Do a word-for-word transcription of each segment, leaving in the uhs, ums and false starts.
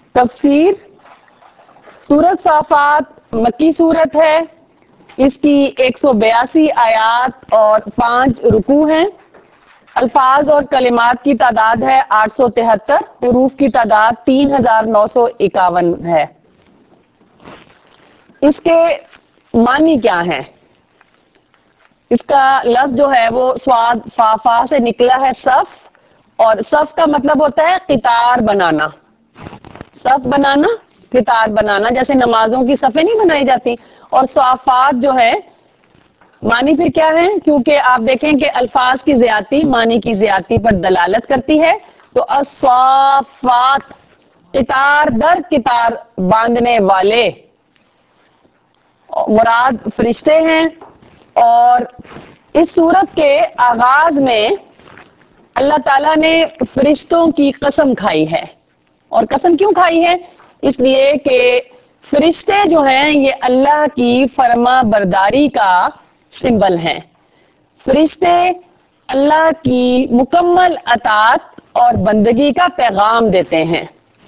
تفسیر سورت صافات مکی صورت ہے. اس کی ایک سو بیاسی آیات اور پانچ رکوع ہیں. الفاظ اور کلمات کی تعداد ہے آٹھ سو تہتر. حروف کی تعداد تین ہزار نو سو اکاون ہے. اس کے معنی کیا ہیں؟ اس کا لفظ جو ہے وہ سواد فا فا سے نکلا ہے صف، اور صف کا مطلب ہوتا ہے قطار بنانا. صف بنانا، قطار بنانا، جیسے نمازوں کی صفیں نہیں بنائی جاتی. اور صافات جو ہے معنی پھر کیا ہے؟ کیونکہ آپ دیکھیں کہ الفاظ کی زیادتی معنی کی زیادتی پر دلالت کرتی ہے، تو الصافات قطار در قطار باندھنے والے مراد فرشتے ہیں. اور اس سورت کے آغاز میں اللہ تعالیٰ نے فرشتوں کی قسم کھائی ہے. اور قسم کیوں کھائی ہے؟ اس لیے کہ فرشتے جو ہیں یہ اللہ کی فرما برداری کا سمبل ہیں. فرشتے اللہ کی مکمل اطاعت اور بندگی کا پیغام دیتے ہیں.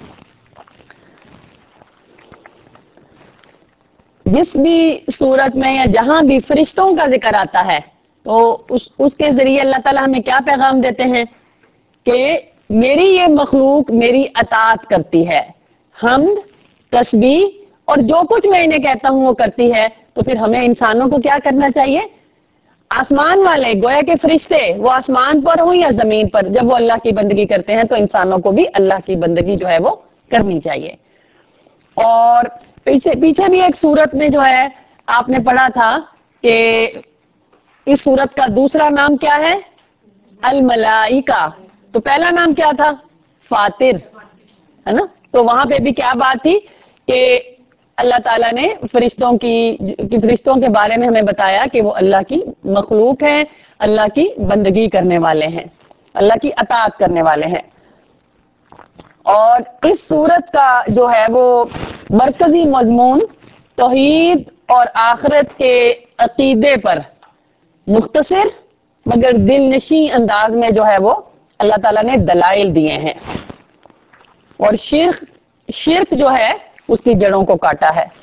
جس بھی صورت میں یا جہاں بھی فرشتوں کا ذکر آتا ہے تو اس اس کے ذریعے اللہ تعالیٰ ہمیں کیا پیغام دیتے ہیں کہ میری یہ مخلوق میری اطاعت کرتی ہے، حمد، تسبیح اور جو کچھ میں انہیں کہتا ہوں وہ کرتی ہے. تو پھر ہمیں انسانوں کو کیا کرنا چاہیے؟ آسمان والے گویا کے فرشتے وہ آسمان پر ہوں یا زمین پر، جب وہ اللہ کی بندگی کرتے ہیں تو انسانوں کو بھی اللہ کی بندگی جو ہے وہ کرنی چاہیے. اور پیچھے پیچھے بھی ایک سورت میں جو ہے آپ نے پڑھا تھا کہ اس سورت کا دوسرا نام کیا ہے؟ الملائکہ. تو پہلا نام کیا تھا؟ فاتر، ہے نا؟ تو وہاں پہ بھی کیا بات تھی کہ اللہ تعالیٰ نے فرشتوں کی کہ فرشتوں کے بارے میں ہمیں بتایا کہ وہ اللہ کی مخلوق ہیں، اللہ کی بندگی کرنے والے ہیں، اللہ کی اطاعت کرنے والے ہیں. اور اس سورت کا جو ہے وہ مرکزی مضمون توحید اور آخرت کے عقیدے پر مختصر مگر دل نشیں انداز میں جو ہے وہ اللہ تعالیٰ نے دلائل دیے ہیں، اور شرک شرک جو ہے اس کی جڑوں کو کاٹا ہے.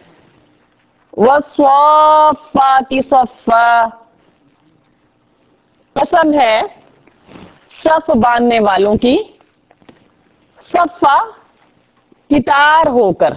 وَالصَّافَّاتِ صَفًّا، قسم ہے صف باندھنے والوں کی، صفا قطار ہو کر.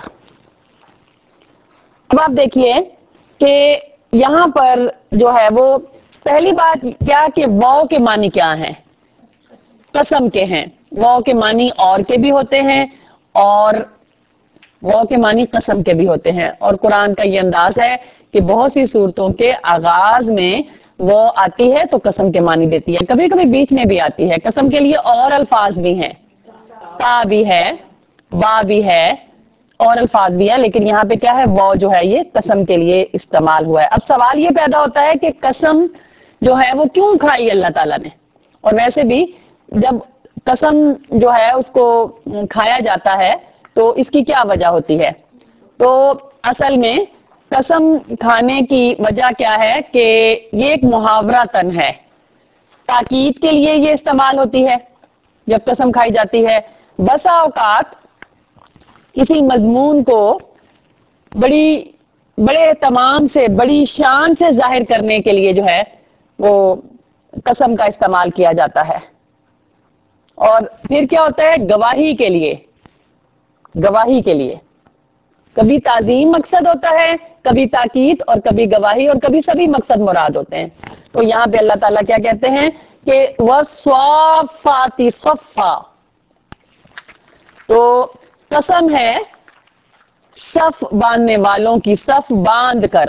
اب آپ دیکھیے کہ یہاں پر جو ہے وہ پہلی بات کیا کہ واو کے معنی کیا ہیں؟ قسم کے ہیں. واو کے معنی اور کے بھی ہوتے ہیں اور واو کے معنی قسم کے بھی ہوتے ہیں. اور قرآن کا یہ انداز ہے کہ بہت سی صورتوں کے آغاز میں وہ آتی ہے تو قسم کے معنی دیتی ہے، کبھی کبھی بیچ میں بھی آتی ہے. قسم کے لیے اور الفاظ بھی ہیں، تا بھی ہے، با بھی ہے اور الفاظ بھی ہے، لیکن یہاں پہ کیا ہے؟ واو جو ہے یہ قسم کے لیے استعمال ہوا ہے. اب سوال یہ پیدا ہوتا ہے کہ قسم جو ہے وہ کیوں کھائی اللہ تعالیٰ نے؟ اور ویسے بھی جب قسم جو ہے اس کو کھایا جاتا ہے تو اس کی کیا وجہ ہوتی ہے؟ تو اصل میں قسم کھانے کی وجہ کیا ہے کہ یہ ایک محاورہ تن ہے، تاکید کے لیے یہ استعمال ہوتی ہے جب قسم کھائی جاتی ہے. بسا اوقات کسی مضمون کو بڑی بڑے اہتمام سے بڑی شان سے ظاہر کرنے کے لیے جو ہے وہ قسم کا استعمال کیا جاتا ہے. اور پھر کیا ہوتا ہے؟ گواہی کے لیے، گواہی کے لیے کبھی تعظیم مقصد ہوتا ہے، کبھی تاکید، اور کبھی گواہی، اور کبھی سبھی مقصد مراد ہوتے ہیں. تو یہاں پہ اللہ تعالیٰ کیا کہتے ہیں کہ وَالصَّافَّاتِ صَفًّا، تو قسم ہے صف باندھنے والوں کی، صف باندھ کر.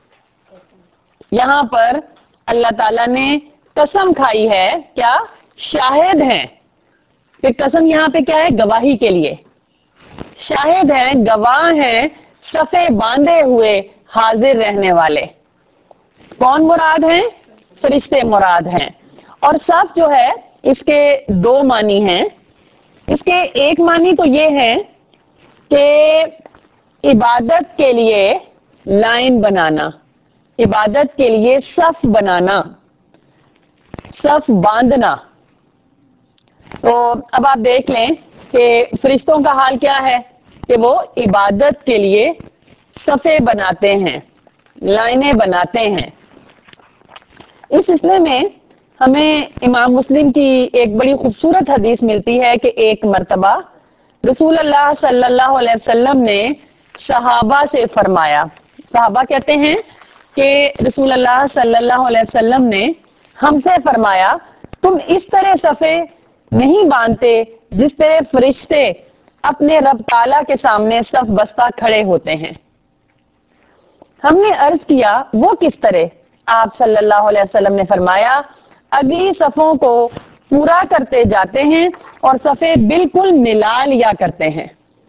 یہاں پر اللہ تعالیٰ نے قسم کھائی ہے، کیا؟ شاہد ہیں. کہ قسم یہاں پہ کیا ہے؟ گواہی کے لیے. شاہد ہیں، گواہ ہیں، صفے باندھے ہوئے حاضر رہنے والے. کون مراد ہیں؟ فرشتے مراد ہیں. اور صف جو ہے اس کے دو معنی ہیں. اس کے ایک معنی تو یہ ہے کہ عبادت کے لیے لائن بنانا، عبادت کے لیے صف بنانا، صف باندھنا. تو اب آپ دیکھ لیں کہ فرشتوں کا حال کیا ہے کہ وہ عبادت کے لیے صفے بناتے ہیں، لائنیں بناتے ہیں۔ اس سلسلے میں ہمیں امام مسلم کی ایک بڑی خوبصورت حدیث ملتی ہے کہ ایک مرتبہ رسول اللہ صلی اللہ علیہ وسلم نے صحابہ سے فرمایا، صحابہ کہتے ہیں کہ رسول اللہ صلی اللہ علیہ وسلم نے ہم سے فرمایا، تم اس طرح صفے نہیں باندھتے جس طرح فرشتے اپنے رب تعالیٰ کے سامنے صف بستہ کھڑے ہوتے ہیں۔ ہم نے عرض کیا وہ کس طرح؟ آپ صلی اللہ علیہ وسلم نے فرمایا، اگلی صفوں کو پورا کرتے جاتے ہیں اور صفے بالکل ملا لیا کرتے ہیں۔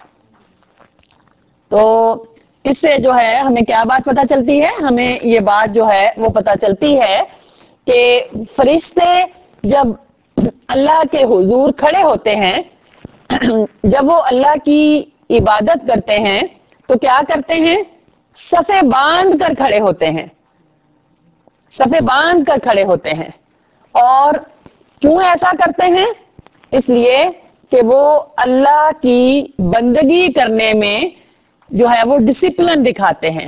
تو اس سے جو ہے ہمیں کیا بات پتہ چلتی ہے؟ ہمیں یہ بات جو ہے وہ پتہ چلتی ہے کہ فرشتے جب اللہ کے حضور کھڑے ہوتے ہیں، جب وہ اللہ کی عبادت کرتے ہیں تو کیا کرتے ہیں؟ صفے باندھ کر کھڑے ہوتے ہیں، صفے باندھ کر کھڑے ہوتے ہیں۔ اور کیوں ایسا کرتے ہیں؟ اس لیے کہ وہ اللہ کی بندگی کرنے میں جو ہے وہ ڈسپلن دکھاتے ہیں،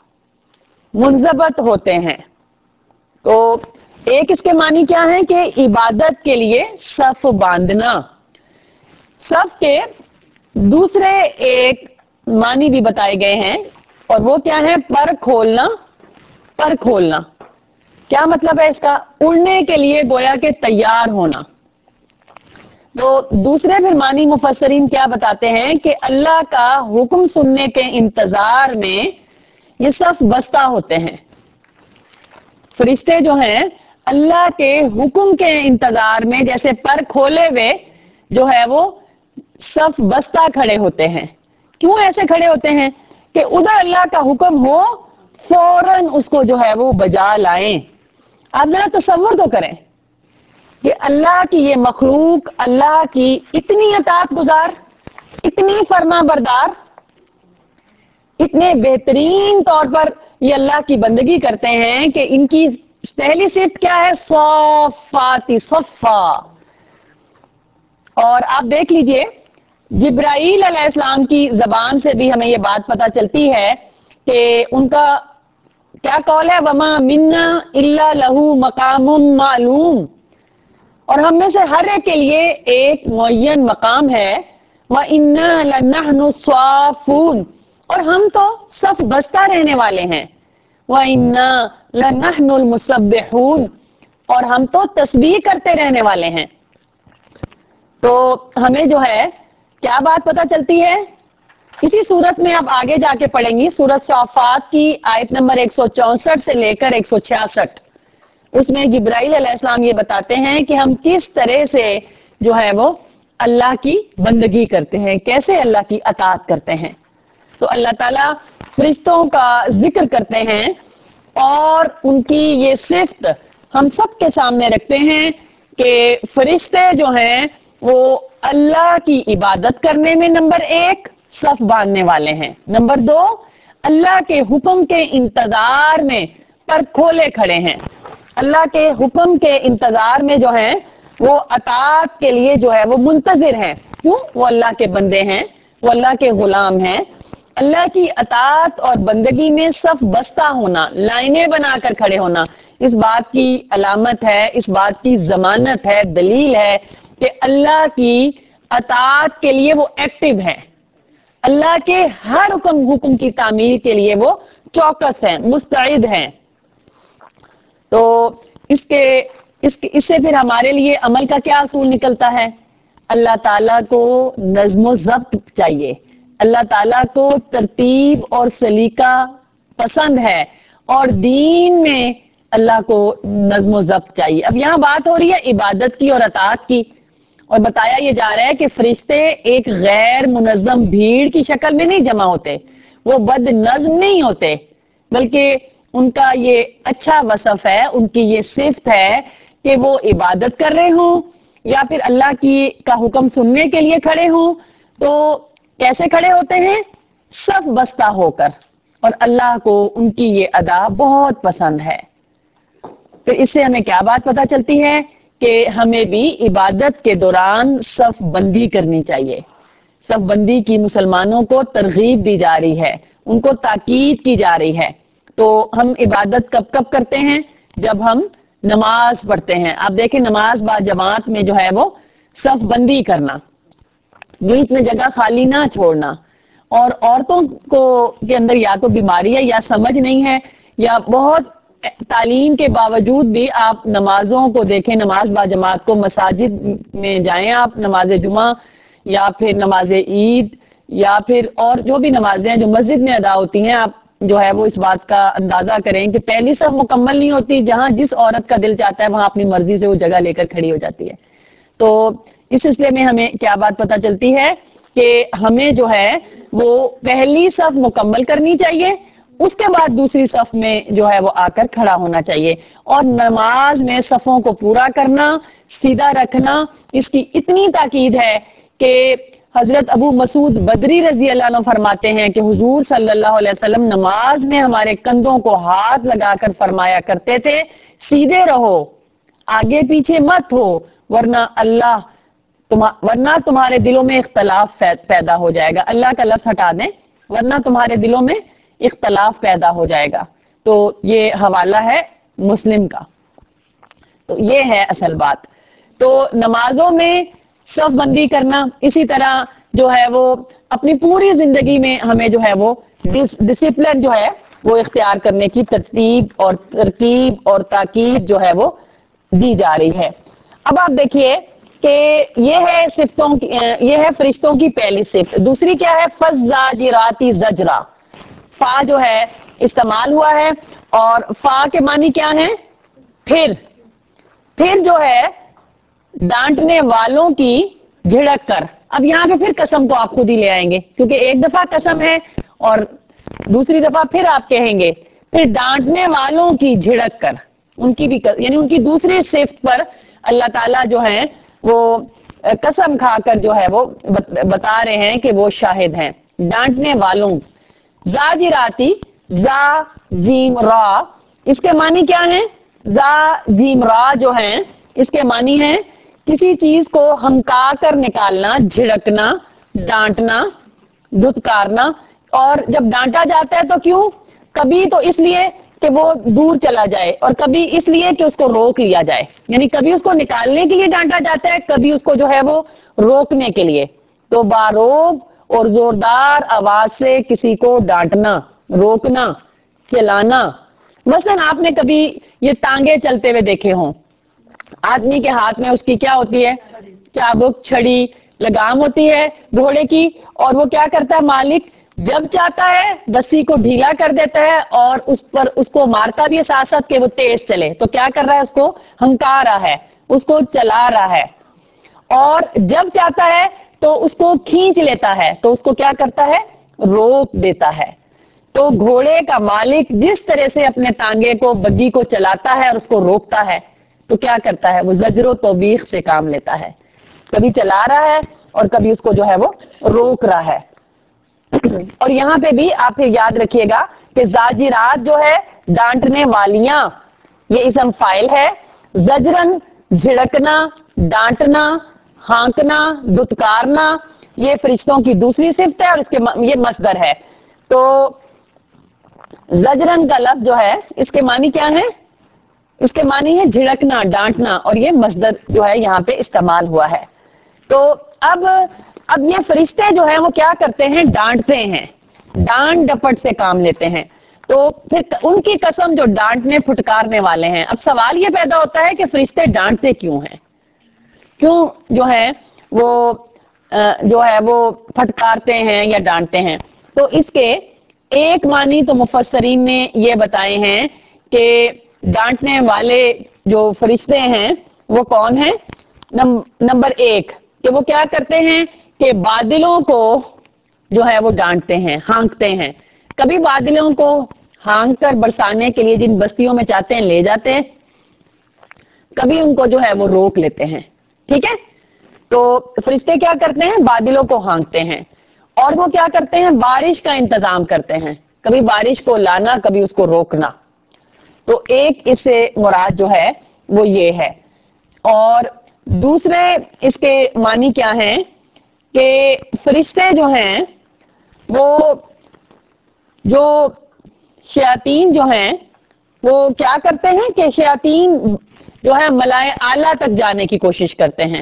منضبط ہوتے ہیں۔ تو ایک اس کے معنی کیا ہے کہ عبادت کے لیے صف باندھنا۔ صف کے دوسرے ایک معنی بھی بتائے گئے ہیں اور وہ کیا ہے؟ پر کھولنا، پر کھولنا۔ کیا مطلب ہے اس کا؟ اڑنے کے لیے گویا کہ تیار ہونا۔ تو دوسرے پھر معنی مفسرین کیا بتاتے ہیں کہ اللہ کا حکم سننے کے انتظار میں یہ صف بستہ ہوتے ہیں۔ فرشتے جو ہیں اللہ کے حکم کے انتظار میں جیسے پر کھولے ہوئے جو ہے وہ صف بستہ کھڑے ہوتے ہیں۔ کیوں ایسے کھڑے ہوتے ہیں؟ کہ ادھر اللہ کا حکم ہو فوراً اس کو جو ہے وہ بجا لائیں۔ آپ ذرا تصور تو کریں کہ اللہ کی یہ مخلوق اللہ کی اتنی اطاعت گزار، اتنی فرما بردار، اتنے بہترین طور پر یہ اللہ کی بندگی کرتے ہیں کہ ان کی پہلی صفت کیا ہے؟ صفاتی صفا۔ اور آپ دیکھ لیجئے جبرائیل علیہ السلام کی زبان سے بھی ہمیں یہ بات پتہ چلتی ہے کہ ان کا کیا قول ہے؟ وما منا الا لہو مقام معلوم۔ اور ہم میں سے ہر ایک کے لیے ایک معین مقام ہے۔ وَإِنَّا لَنَحْنُ الصَّافُونَ، اور ہم تو صف بستہ رہنے والے ہیں۔ وَإِنَّا لَنَحْنُ الْمُسَبِّحُونَ، اور ہم تو تسبیح کرتے رہنے والے ہیں۔ تو ہمیں جو ہے کیا بات پتہ چلتی ہے؟ اسی صورت میں آپ آگے جا کے پڑھیں گی سورۃ صافات کی آیت نمبر ایک سو چونسٹھ سے لے کر ایک سو چھیاسٹھ۔ اس میں جبرائیل علیہ السلام یہ بتاتے ہیں کہ ہم کس طرح سے جو ہے وہ اللہ کی بندگی کرتے ہیں، کیسے اللہ کی اطاعت کرتے ہیں۔ تو اللہ تعالیٰ فرشتوں کا ذکر کرتے ہیں اور ان کی یہ صفت ہم سب کے سامنے رکھتے ہیں کہ فرشتے جو ہیں وہ اللہ کی عبادت کرنے میں نمبر ایک صف باندھنے والے ہیں، نمبر دو اللہ کے حکم کے انتظار میں پر کھولے کھڑے ہیں، اللہ کے حکم کے انتظار میں جو ہیں وہ اطاعت کے لیے جو ہے وہ منتظر ہیں۔ کیوں؟ وہ اللہ کے بندے ہیں، وہ اللہ کے غلام ہیں۔ اللہ کی اطاعت اور بندگی میں صف بستہ ہونا، لائنیں بنا کر کھڑے ہونا، اس بات کی علامت ہے، اس بات کی ضمانت ہے، دلیل ہے کہ اللہ کی اطاعت کے لیے وہ ایکٹیو ہے، اللہ کے ہر حکم حکم کی تعمیل کے لیے وہ چوکس ہیں، مستعد ہیں۔ تو اس کے اس کے اس سے پھر ہمارے لیے عمل کا کیا اصول نکلتا ہے؟ اللہ تعالیٰ کو نظم و ضبط چاہیے، اللہ تعالیٰ کو ترتیب اور سلیقہ پسند ہے، اور دین میں اللہ کو نظم و ضبط چاہیے۔ اب یہاں بات ہو رہی ہے عبادت کی اور اطاعت کی، اور بتایا یہ جا رہا ہے کہ فرشتے ایک غیر منظم بھیڑ کی شکل میں نہیں جمع ہوتے، وہ بد نظم نہیں ہوتے، بلکہ ان کا یہ اچھا وصف ہے، ان کی یہ صفت ہے کہ وہ عبادت کر رہے ہوں یا پھر اللہ کی کا حکم سننے کے لیے کھڑے ہوں تو کیسے کھڑے ہوتے ہیں؟ صف بستہ ہو کر، اور اللہ کو ان کی یہ ادا بہت پسند ہے۔ تو اس سے ہمیں کیا بات پتہ چلتی ہے کہ ہمیں بھی عبادت کے دوران صف بندی کرنی چاہیے، صف بندی کی مسلمانوں کو ترغیب دی جا رہی ہے، ان کو تاکید کی جا رہی ہے۔ تو ہم عبادت کب کب کرتے ہیں؟ جب ہم نماز پڑھتے ہیں۔ آپ دیکھیں نماز با جماعت میں جو ہے وہ صف بندی کرنا، بیچ میں جگہ خالی نہ چھوڑنا، اور عورتوں کو کے اندر یا تو بیماری ہے یا سمجھ نہیں ہے، یا بہت تعلیم کے باوجود بھی آپ نمازوں کو دیکھیں، نماز با جماعت کو، مساجد میں جائیں آپ نماز جمعہ یا پھر نماز عید یا پھر اور جو بھی نمازیں ہیں جو مسجد میں ادا ہوتی ہیں، آپ جو ہے وہ اس بات کا اندازہ کریں کہ پہلی صف مکمل نہیں ہوتی، جہاں جس عورت کا دل چاہتا ہے وہاں اپنی مرضی سے وہ جگہ لے کر کھڑی ہو جاتی ہے۔ تو اس سلسلے میں ہمیں کیا بات پتہ چلتی ہے کہ ہمیں جو ہے وہ پہلی صف مکمل کرنی چاہیے، اس کے بعد دوسری صف میں جو ہے وہ آ کر کھڑا ہونا چاہیے، اور نماز میں صفوں کو پورا کرنا، سیدھا رکھنا، اس کی اتنی تاکید ہے کہ حضرت ابو مسعود بدری رضی اللہ عنہ فرماتے ہیں کہ حضور صلی اللہ علیہ وسلم نماز میں ہمارے کندھوں کو ہاتھ لگا کر فرمایا کرتے تھے، سیدھے رہو، آگے پیچھے مت ہو، ورنہ اللہ ورنہ تمہارے دلوں میں اختلاف پیدا ہو جائے گا۔ اللہ کا لفظ ہٹا دیں، ورنہ تمہارے دلوں میں اختلاف پیدا ہو جائے گا۔ تو یہ حوالہ ہے مسلم کا۔ تو یہ ہے اصل بات۔ تو نمازوں میں صف بندی کرنا، اسی طرح جو ہے وہ اپنی پوری زندگی میں ہمیں جو ہے وہ ڈسپلن جو ہے وہ اختیار کرنے کی ترتیب اور ترکیب اور تاکید جو ہے وہ دی جا رہی ہے۔ اب آپ دیکھیے کہ یہ ہے صفتوں کی، یہ ہے فرشتوں کی پہلی صفت۔ دوسری کیا ہے؟ فَالزَّاجِرَاتِ زَجْرًا۔ فا جو ہے استعمال ہوا ہے، اور فا کے معنی کیا ہے؟ پھر پھر جو ہے ڈانٹنے والوں کی جھڑک کر۔ اب یہاں پہ پھر قسم کو آپ خود ہی لے آئیں گے، کیونکہ ایک دفعہ قسم ہے اور دوسری دفعہ پھر آپ کہیں گے پھر ڈانٹنے والوں کی جھڑک کر، ان کی بھی یعنی ان کی دوسری صفت پر اللہ تعالیٰ جو ہے وہ قسم کھا کر جو ہے وہ بتا رہے ہیں کہ وہ شاہد ہیں۔ ڈانٹنے والوں، زاجراتی، زا جیم را، اس کے معنی کیا ہیں؟ زا جیم را جو ہیں اس کے معنی ہیں کسی چیز کو ہمکا کر نکالنا، جھڑکنا، ڈانٹنا، دھتکارنا۔ اور جب ڈانٹا جاتا ہے تو کیوں؟ کبھی تو اس لیے کہ وہ دور چلا جائے، اور کبھی اس لیے کہ اس کو روک لیا جائے، یعنی کبھی اس کو نکالنے کے لیے ڈانٹا جاتا ہے، کبھی اس کو جو ہے وہ روکنے کے لیے۔ تو باروک اور زوردار آواز سے کسی کو ڈانٹنا، روکنا، چلانا۔ مثلا آپ نے کبھی یہ ٹانگے چلتے ہوئے دیکھے ہوں، آدمی کے ہاتھ میں اس کی کیا ہوتی ہے؟ چابک، چھڑی، لگام ہوتی ہے گھوڑے کی، اور وہ کیا کرتا ہے مالک؟ جب چاہتا ہے رسی کو ڈھیلا کر دیتا ہے اور اس پر اس کو مارتا بھی ہے ساتھ ساتھ کہ وہ تیز چلے۔ تو کیا کر رہا ہے؟ اس کو ہنکا رہا ہے، اس کو چلا رہا ہے۔ اور جب چاہتا ہے تو اس کو کھینچ لیتا ہے، تو اس کو کیا کرتا ہے؟ روک دیتا ہے۔ تو گھوڑے کا مالک جس طرح سے اپنے تانگے کو، بگی کو چلاتا ہے اور اس کو روکتا ہے، تو کیا کرتا ہے؟ وہ زجر و توبیخ سے کام لیتا ہے، کبھی چلا رہا ہے اور کبھی اس کو جو ہے وہ روک رہا ہے۔ اور یہاں پہ بھی آپ پھر یاد رکھیے گا کہ زاجرات جو ہے ڈانٹنے والیاں، یہ اسم فاعل ہے۔ زجرن جھڑکنا، ڈانٹنا، ہانکنا، دھتکارنا، یہ فرشتوں کی دوسری صفت ہے، اور اس کے یہ مصدر ہے۔ تو زجرن کا لفظ جو ہے اس کے معنی کیا ہے؟ اس کے معنی ہے جھڑکنا، ڈانٹنا، اور یہ مصدر جو ہے یہاں پہ استعمال ہوا ہے۔ تو اب اب یہ فرشتے جو ہیں وہ کیا کرتے ہیں؟ ڈانٹتے ہیں، ڈانٹ ڈپٹ سے کام لیتے ہیں۔ تو پھر ان کی قسم جو ڈانٹنے پھٹکارنے والے ہیں۔ اب سوال یہ پیدا ہوتا ہے کہ فرشتے ڈانٹتے کیوں ہیں؟ کیوں جو ہے وہ جو ہے وہ پھٹکارتے ہیں یا ڈانٹتے ہیں؟ تو اس کے ایک معنی تو مفسرین نے یہ بتائے ہیں کہ ڈانٹنے والے جو فرشتے ہیں وہ کون ہیں؟ نمبر ایک کہ وہ کیا کرتے ہیں کہ بادلوں کو جو ہے وہ ڈانٹتے ہیں، ہانکتے ہیں۔ کبھی بادلوں کو ہانک کر برسانے کے لیے جن بستیوں میں چاہتے ہیں لے جاتے ہیں، کبھی ان کو جو ہے وہ روک لیتے ہیں۔ ٹھیک ہے؟ تو فرشتے کیا کرتے ہیں؟ بادلوں کو ہانکتے ہیں، اور وہ کیا کرتے ہیں؟ بارش کا انتظام کرتے ہیں، کبھی بارش کو لانا، کبھی اس کو روکنا۔ تو ایک اس سے مراد جو ہے وہ یہ ہے۔ اور دوسرے اس کے معنی کیا ہیں کہ فرشتے جو ہیں وہ جو شیاطین جو ہیں وہ کیا کرتے ہیں کہ شیاطین جو ہے ملائے اعلیٰ تک جانے کی کوشش کرتے ہیں.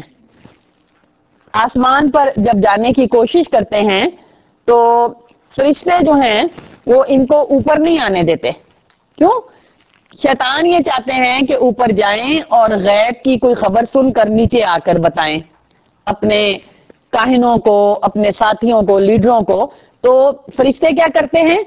آسمان پر جب جانے کی کوشش کرتے ہیں تو فرشتے جو ہیں وہ ان کو اوپر نہیں آنے دیتے. کیوں؟ شیطان یہ چاہتے ہیں کہ اوپر جائیں اور غیب کی کوئی خبر سن کر نیچے آ کر بتائیں اپنے کاہنوں کو، اپنے ساتھیوں کو، لیڈروں کو. تو فرشتے کیا کرتے ہیں؟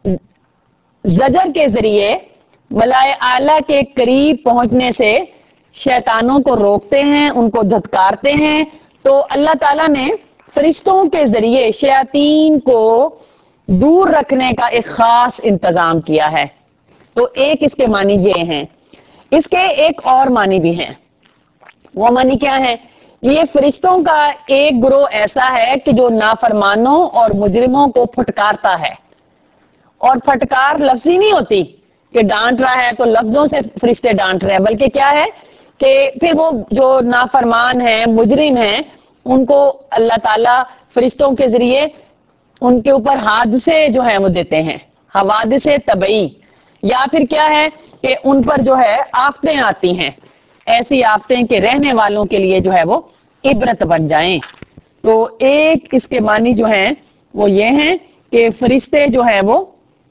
زجر کے ذریعے ملائے اعلیٰ کے قریب پہنچنے سے شیطانوں کو روکتے ہیں، ان کو دھتکارتے ہیں. تو اللہ تعالیٰ نے فرشتوں کے ذریعے شیاطین کو دور رکھنے کا ایک خاص انتظام کیا ہے. تو ایک اس کے معنی یہ ہیں. اس کے ایک اور معنی بھی ہیں. وہ معنی کیا ہے؟ یہ فرشتوں کا ایک گروہ ایسا ہے کہ جو نافرمانوں اور مجرموں کو پھٹکارتا ہے. اور پھٹکار لفظی نہیں ہوتی کہ ڈانٹ رہا ہے تو لفظوں سے فرشتے ڈانٹ رہے ہیں، بلکہ کیا ہے کہ پھر وہ جو نافرمان ہیں، مجرم ہیں، ان کو اللہ تعالیٰ فرشتوں کے ذریعے ان کے اوپر حادثے جو ہیں وہ دیتے ہیں، حوادث طبعی. یا پھر کیا ہے کہ ان پر جو ہے آفتیں آتی ہیں، ایسی آفتیں کہ رہنے والوں کے لیے جو ہے وہ عبرت بن جائیں. تو ایک اس کے معنی جو ہیں وہ یہ ہیں کہ فرشتے جو ہیں وہ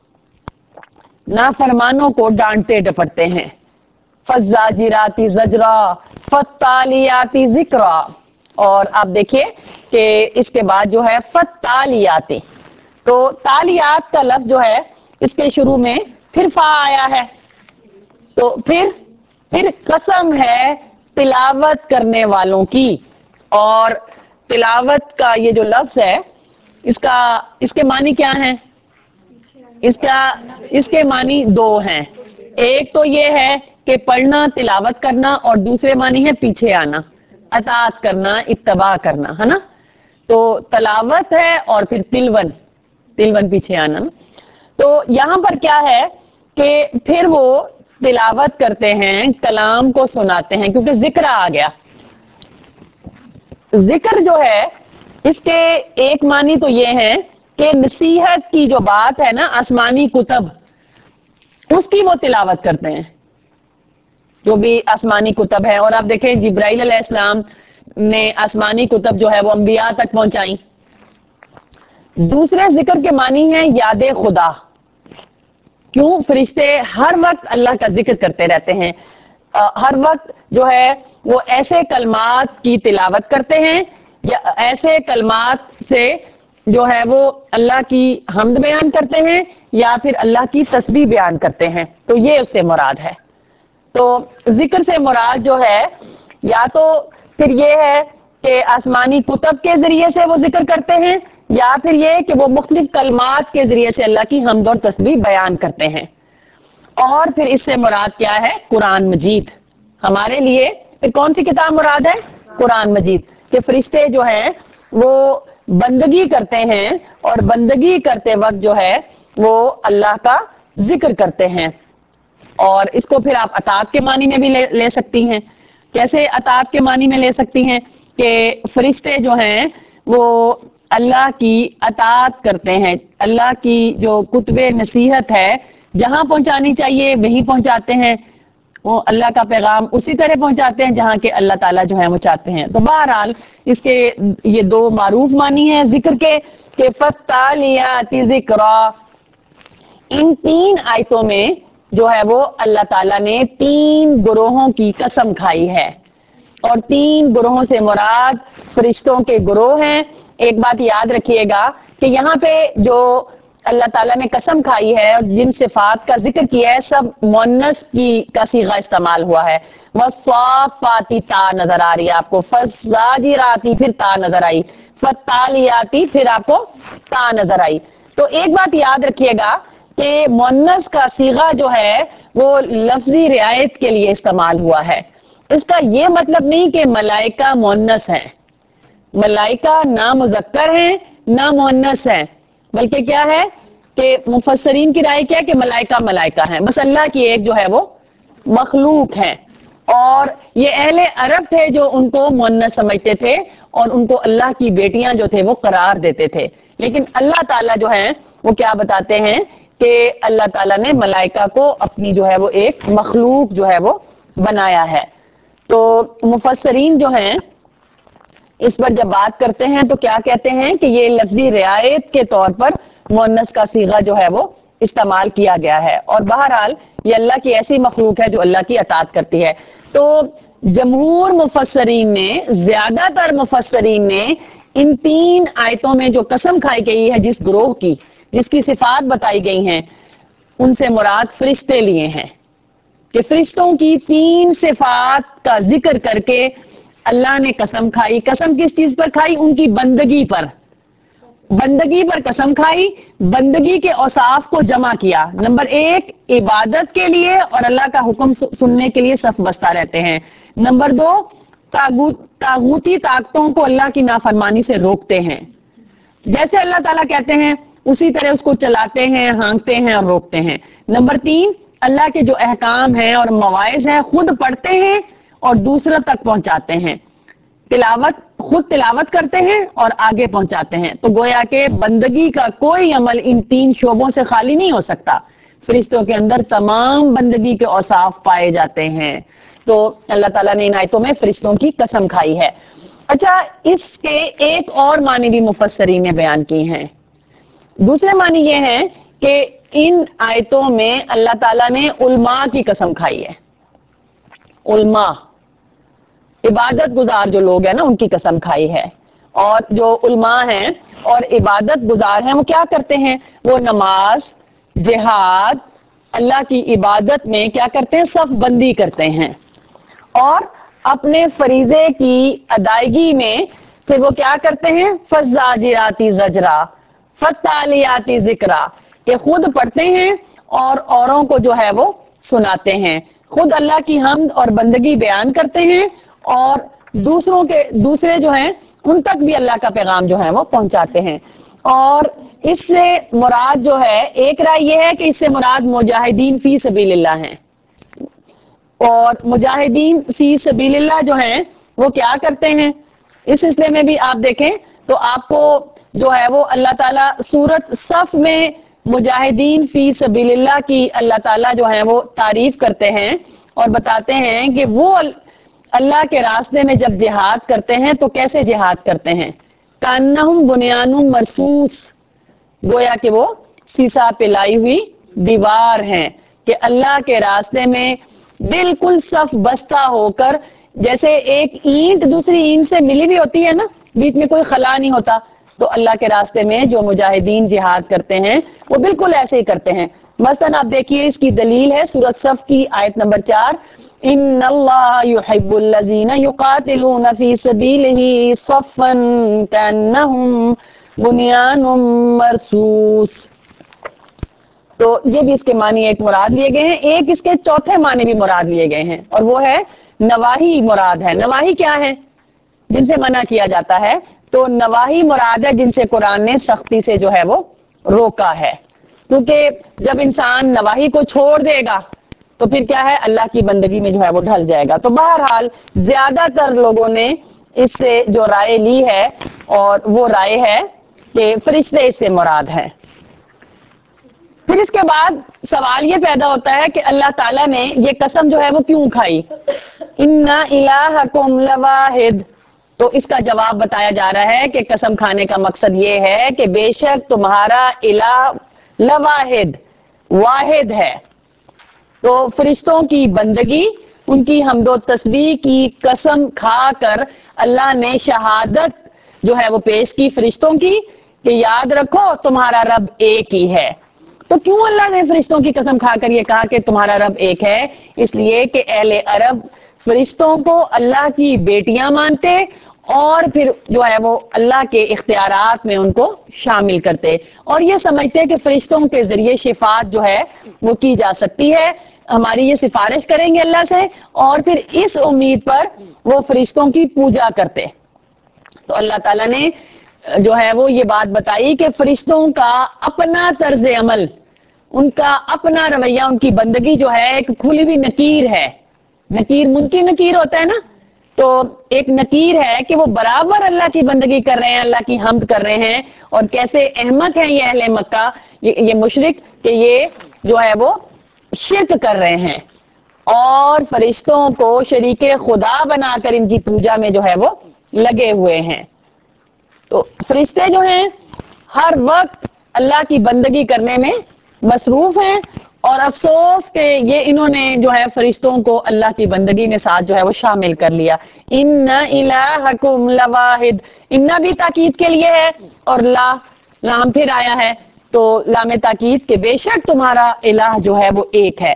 نافرمانوں کو ڈانٹتے ڈپٹتے ہیں. فَالزَّاجِرَاتِ زَجْرًا فَالتَّالِيَاتِ ذِكْرًا. اور آپ دیکھیے کہ اس کے بعد جو ہے فَالتَّالِيَاتِ، تو تالیات کا لفظ جو ہے اس کے شروع میں پھر فا آیا ہے. تو پھر پھر قسم ہے تلاوت کرنے والوں کی. اور تلاوت کا یہ جو لفظ ہے اس کا اس کے معنی کیا ہیں؟ اس کا اس کے معنی دو ہیں. ایک تو یہ ہے کہ پڑھنا، تلاوت کرنا، اور دوسرے معنی ہے پیچھے آنا، اطاعت کرنا، اتباع کرنا، ہے نا. تو تلاوت ہے اور پھر تلون تلون پیچھے آنا. تو یہاں پر کیا ہے کہ پھر وہ تلاوت کرتے ہیں، کلام کو سناتے ہیں، کیونکہ ذکر آ گیا. ذکر جو ہے اس کے ایک معنی تو یہ ہے کہ نصیحت کی جو بات ہے نا، آسمانی کتب، اس کی وہ تلاوت کرتے ہیں، جو بھی آسمانی کتب ہے. اور آپ دیکھیں جبرائیل علیہ السلام نے آسمانی کتب جو ہے وہ انبیاء تک پہنچائی. دوسرے ذکر کے معنی ہے یاد خدا. کیوں؟ فرشتے ہر وقت اللہ کا ذکر کرتے رہتے ہیں، ہر وقت جو ہے وہ ایسے کلمات کی تلاوت کرتے ہیں یا ایسے کلمات سے جو ہے وہ اللہ کی حمد بیان کرتے ہیں یا پھر اللہ کی تسبیح بیان کرتے ہیں. تو یہ اس سے مراد ہے. تو ذکر سے مراد جو ہے یا تو پھر یہ ہے کہ آسمانی کتب کے ذریعے سے وہ ذکر کرتے ہیں، یا پھر یہ کہ وہ مختلف کلمات کے ذریعے سے اللہ کی حمد اور تسبیح بیان کرتے ہیں. اور پھر اس سے مراد کیا ہے؟ قرآن مجید. ہمارے لیے پھر کون سی کتاب مراد ہے؟ قرآن مجید. کہ فرشتے جو ہیں وہ بندگی کرتے ہیں اور بندگی کرتے وقت جو ہے وہ اللہ کا ذکر کرتے ہیں. اور اس کو پھر آپ اطاعت کے معنی میں بھی لے, لے سکتی ہیں. کیسے اطاعت کے معنی میں لے سکتی ہیں؟ کہ فرشتے جو ہیں وہ اللہ کی اطاعت کرتے ہیں، اللہ کی جو کتب نصیحت ہے جہاں پہنچانی چاہیے وہیں پہنچاتے ہیں، وہ اللہ کا پیغام اسی طرح پہنچاتے ہیں جہاں کہ اللہ تعالیٰ جو ہے وہ چاہتے ہیں. تو بہرحال اس کے یہ دو معروف معنی ہیں ذکر کے کہ فَالتَّالِيَاتِ ذِكْرًا. ان تین آیتوں میں جو ہے وہ اللہ تعالیٰ نے تین گروہوں کی قسم کھائی ہے، اور تین گروہوں سے مراد فرشتوں کے گروہ ہیں. ایک بات یاد رکھیے گا کہ یہاں پہ جو اللہ تعالیٰ نے قسم کھائی ہے اور جن صفات کا ذکر کیا ہے سب مؤنث کی کا صیغہ استعمال ہوا ہے. وَالصَّافَّاتِ تا نظر آ رہی ہے آپ کو، فَالزَّاجِرَاتِ پھر تا نظر آئی، فَالتَّالِيَاتِ پھر آپ کو تا نظر آئی. تو ایک بات یاد رکھیے گا کہ مؤنث کا صیغہ جو ہے وہ لفظی رعایت کے لیے استعمال ہوا ہے. اس کا یہ مطلب نہیں کہ ملائکہ مؤنث ہیں، ملائکہ نہ مذکر ہیں نہ مؤنث ہیں، بلکہ کیا ہے کہ مفسرین کی رائے کیا ہے کہ ملائکہ ملائکہ ہیں، بس اللہ کی ایک جو ہے وہ مخلوق ہے. اور یہ اہل عرب تھے جو ان کو مؤنث سمجھتے تھے، اور ان کو اللہ کی بیٹیاں جو تھے وہ قرار دیتے تھے. لیکن اللہ تعالیٰ جو ہے وہ کیا بتاتے ہیں کہ اللہ تعالیٰ نے ملائکہ کو اپنی جو ہے وہ ایک مخلوق جو ہے وہ بنایا ہے. تو مفسرین جو ہیں اس پر جب بات کرتے ہیں تو کیا کہتے ہیں کہ یہ لفظی رعایت کے طور پر مؤنث کا صیغہ جو ہے وہ استعمال کیا گیا ہے. اور بہرحال یہ اللہ کی ایسی مخلوق ہے جو اللہ کی اطاعت کرتی ہے. تو جمہور مفسرین نے زیادہ تر مفسرین نے ان تین آیتوں میں جو قسم کھائی گئی ہے جس گروہ کی جس کی صفات بتائی گئی ہیں ان سے مراد فرشتے لیے ہیں کہ فرشتوں کی تین صفات کا ذکر کر کے اللہ نے قسم کھائی. قسم کس چیز پر کھائی؟ ان کی بندگی پر. بندگی پر قسم کھائی, بندگی کے اوصاف کو جمع کیا. نمبر ایک, عبادت کے لیے اور اللہ کا حکم سننے کے لیے صف بستہ رہتے ہیں. نمبر دو, طاغوتی طاقتوں کو اللہ کی نافرمانی سے روکتے ہیں. جیسے اللہ تعالیٰ کہتے ہیں اسی طرح اس کو چلاتے ہیں, ہانکتے ہیں اور روکتے ہیں. نمبر تین, اللہ کے جو احکام ہیں اور مواعظ ہیں خود پڑھتے ہیں اور دوسروں تک پہنچاتے ہیں. تلاوت خود تلاوت کرتے ہیں اور آگے پہنچاتے ہیں. تو گویا کہ بندگی کا کوئی عمل ان تین شعبوں سے خالی نہیں ہو سکتا. فرشتوں کے اندر تمام بندگی کے اوصاف پائے جاتے ہیں. تو اللہ تعالیٰ نے ان آیتوں میں فرشتوں کی قسم کھائی ہے. اچھا, اس کے ایک اور معنی بھی مفسرین نے بیان کی ہیں. دوسرے معنی یہ ہیں کہ ان آیتوں میں اللہ تعالیٰ نے علماء کی قسم کھائی ہے. علماء, عبادت گزار جو لوگ ہیں نا ان کی قسم کھائی ہے. اور جو علماء ہیں اور عبادت گزار ہیں وہ کیا کرتے ہیں؟ وہ نماز, جہاد, اللہ کی عبادت میں کیا کرتے ہیں؟ صف بندی کرتے ہیں. اور اپنے فریضے کی ادائیگی میں پھر وہ کیا کرتے ہیں؟ فزاجراتی زجرا فتالیاتی ذکرا, کہ خود پڑھتے ہیں اور اوروں کو جو ہے وہ سناتے ہیں. خود اللہ کی حمد اور بندگی بیان کرتے ہیں اور دوسروں کے دوسرے جو ہیں ان تک بھی اللہ کا پیغام جو ہے وہ پہنچاتے ہیں. اور اس سے مراد جو ہے, ایک رائے یہ ہے کہ اس سے مراد مجاہدین فی سبیل اللہ ہیں. اور مجاہدین فی سبیل اللہ جو ہیں وہ کیا کرتے ہیں؟ اس سلسلے میں بھی آپ دیکھیں تو آپ کو جو ہے وہ اللہ تعالیٰ سورت صف میں مجاہدین فی سبیل اللہ کی اللہ تعالیٰ جو ہے وہ تعریف کرتے ہیں اور بتاتے ہیں کہ وہ اللہ کے راستے میں جب جہاد کرتے ہیں تو کیسے جہاد کرتے ہیں؟ کانہم بنیان مرصوص, گویا کہ وہ سیسا پلائی ہوئی دیوار ہیں کہ اللہ کے راستے میں بالکل صف بستہ ہو کر, جیسے ایک اینٹ دوسری اینٹ سے ملی بھی ہوتی ہے نا, بیچ میں کوئی خلا نہیں ہوتا, تو اللہ کے راستے میں جو مجاہدین جہاد کرتے ہیں وہ بالکل ایسے ہی کرتے ہیں. مثلا آپ دیکھیے اس کی دلیل ہے سورۃ صف کی آیت نمبر چار, ان اللہ یحب الذین یقاتلون فی سبیلہ صفا کانہم بنیان مرصوص. تو یہ بھی اس کے معنی ایک مراد لیے گئے ہیں. ایک اس کے چوتھے معنی بھی مراد لیے گئے ہیں اور وہ ہے نواہی مراد ہے. نواہی کیا ہے؟ جن سے منع کیا جاتا ہے. تو نواہی مراد ہے جن سے قرآن نے سختی سے جو ہے وہ روکا ہے, کیونکہ جب انسان نواہی کو چھوڑ دے گا تو پھر کیا ہے؟ اللہ کی بندگی میں جو ہے وہ ڈھل جائے گا. تو بہرحال زیادہ تر لوگوں نے اس سے جو رائے لی ہے اور وہ رائے ہے کہ فرشتے اس سے مراد ہیں. پھر اس کے بعد سوال یہ پیدا ہوتا ہے کہ اللہ تعالیٰ نے یہ قسم جو ہے وہ کیوں کھائی؟ ان الہکم لواحد. تو اس کا جواب بتایا جا رہا ہے کہ قسم کھانے کا مقصد یہ ہے کہ بے شک تمہارا الہ لواحد, واحد ہے. تو فرشتوں کی بندگی, ان کی حمد و تسبیح کی قسم کھا کر اللہ نے شہادت جو ہے وہ پیش کی فرشتوں کی کہ یاد رکھو تمہارا رب ایک ہی ہے. تو کیوں اللہ نے فرشتوں کی قسم کھا کر یہ کہا کہ تمہارا رب ایک ہے؟ اس لیے کہ اہل عرب فرشتوں کو اللہ کی بیٹیاں مانتے اور پھر جو ہے وہ اللہ کے اختیارات میں ان کو شامل کرتے اور یہ سمجھتے کہ فرشتوں کے ذریعے شفاعت جو ہے وہ کی جا سکتی ہے, ہماری یہ سفارش کریں گے اللہ سے, اور پھر اس امید پر وہ فرشتوں کی پوجا کرتے. تو اللہ تعالیٰ نے جو ہے وہ یہ بات بتائی کہ فرشتوں کا اپنا طرز عمل, ان کا اپنا رویہ, ان کی بندگی جو ہے ایک کھلی ہوئی نکیر ہے. نکیر منکر نکیر ہوتا ہے نا, تو ایک نکیر ہے کہ وہ برابر اللہ کی بندگی کر رہے ہیں، اللہ کی حمد کر رہے ہیں، اور کیسے احمق ہیں یہ اہل مکہ، یہ, یہ مشرک، کہ یہ جو ہے وہ شرک کر رہے ہیں اور فرشتوں کو شریک خدا بنا کر ان کی پوجا میں جو ہے وہ لگے ہوئے ہیں۔ تو فرشتے جو ہیں ہر وقت اللہ کی بندگی کرنے میں مصروف ہیں، اور افسوس کہ یہ انہوں نے جو ہے فرشتوں کو اللہ کی بندگی میں ساتھ جو ہے وہ شامل کر لیا۔ ان الہکم لواحد، ان بھی تاکید کے لیے ہے اور لا لام پھر آیا ہے، تو لام تاکید کہ بے شک تمہارا الہ جو ہے وہ ایک ہے۔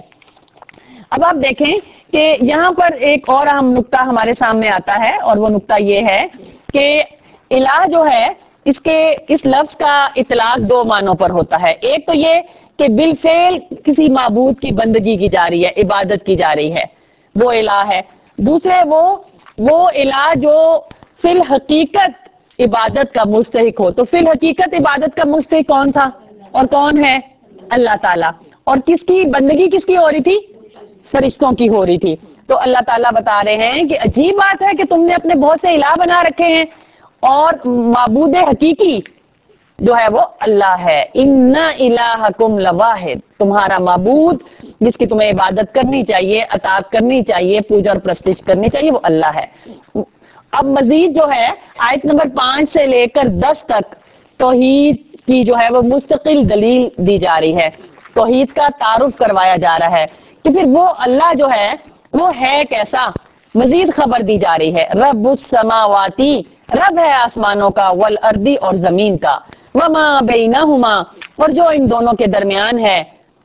اب آپ دیکھیں کہ یہاں پر ایک اور اہم نقطہ ہمارے سامنے آتا ہے، اور وہ نقطہ یہ ہے کہ الہ جو ہے اس کے اس لفظ کا اطلاق دو معنوں پر ہوتا ہے۔ ایک تو یہ کہ بالفعل کسی معبود کی بندگی کی جا رہی ہے، عبادت کی جا رہی ہے، وہ الہ ہے۔ دوسرے وہ وہ الہ جو فی الحقیقت عبادت کا مستحق ہو۔ تو فی الحقیقت عبادت کا مستحق کون تھا اور کون ہے؟ اللہ تعالیٰ۔ اور کس کی بندگی کس کی ہو رہی تھی؟ فرشتوں کی ہو رہی تھی۔ تو اللہ تعالیٰ بتا رہے ہیں کہ عجیب بات ہے کہ تم نے اپنے بہت سے الہ بنا رکھے ہیں اور معبود حقیقی جو ہے وہ اللہ ہے۔ ان الہکم لواحد، تمہارا معبود جس کی تمہیں عبادت کرنی چاہیے، اطاعت کرنی چاہیے، پوجا اور پرستش کرنی چاہیے، وہ اللہ ہے۔ اب مزید جو ہے آیت نمبر پانچ سے لے کر دس تک توحید کی جو ہے وہ مستقل دلیل دی جا رہی ہے، توحید کا تعارف کروایا جا رہا ہے کہ پھر وہ اللہ جو ہے وہ ہے کیسا۔ مزید خبر دی جا رہی ہے، رب السماواتی، رب ہے آسمانوں کا، والارضی اور زمین کا، وما بینہما اور جو ان دونوں کے درمیان ہے۔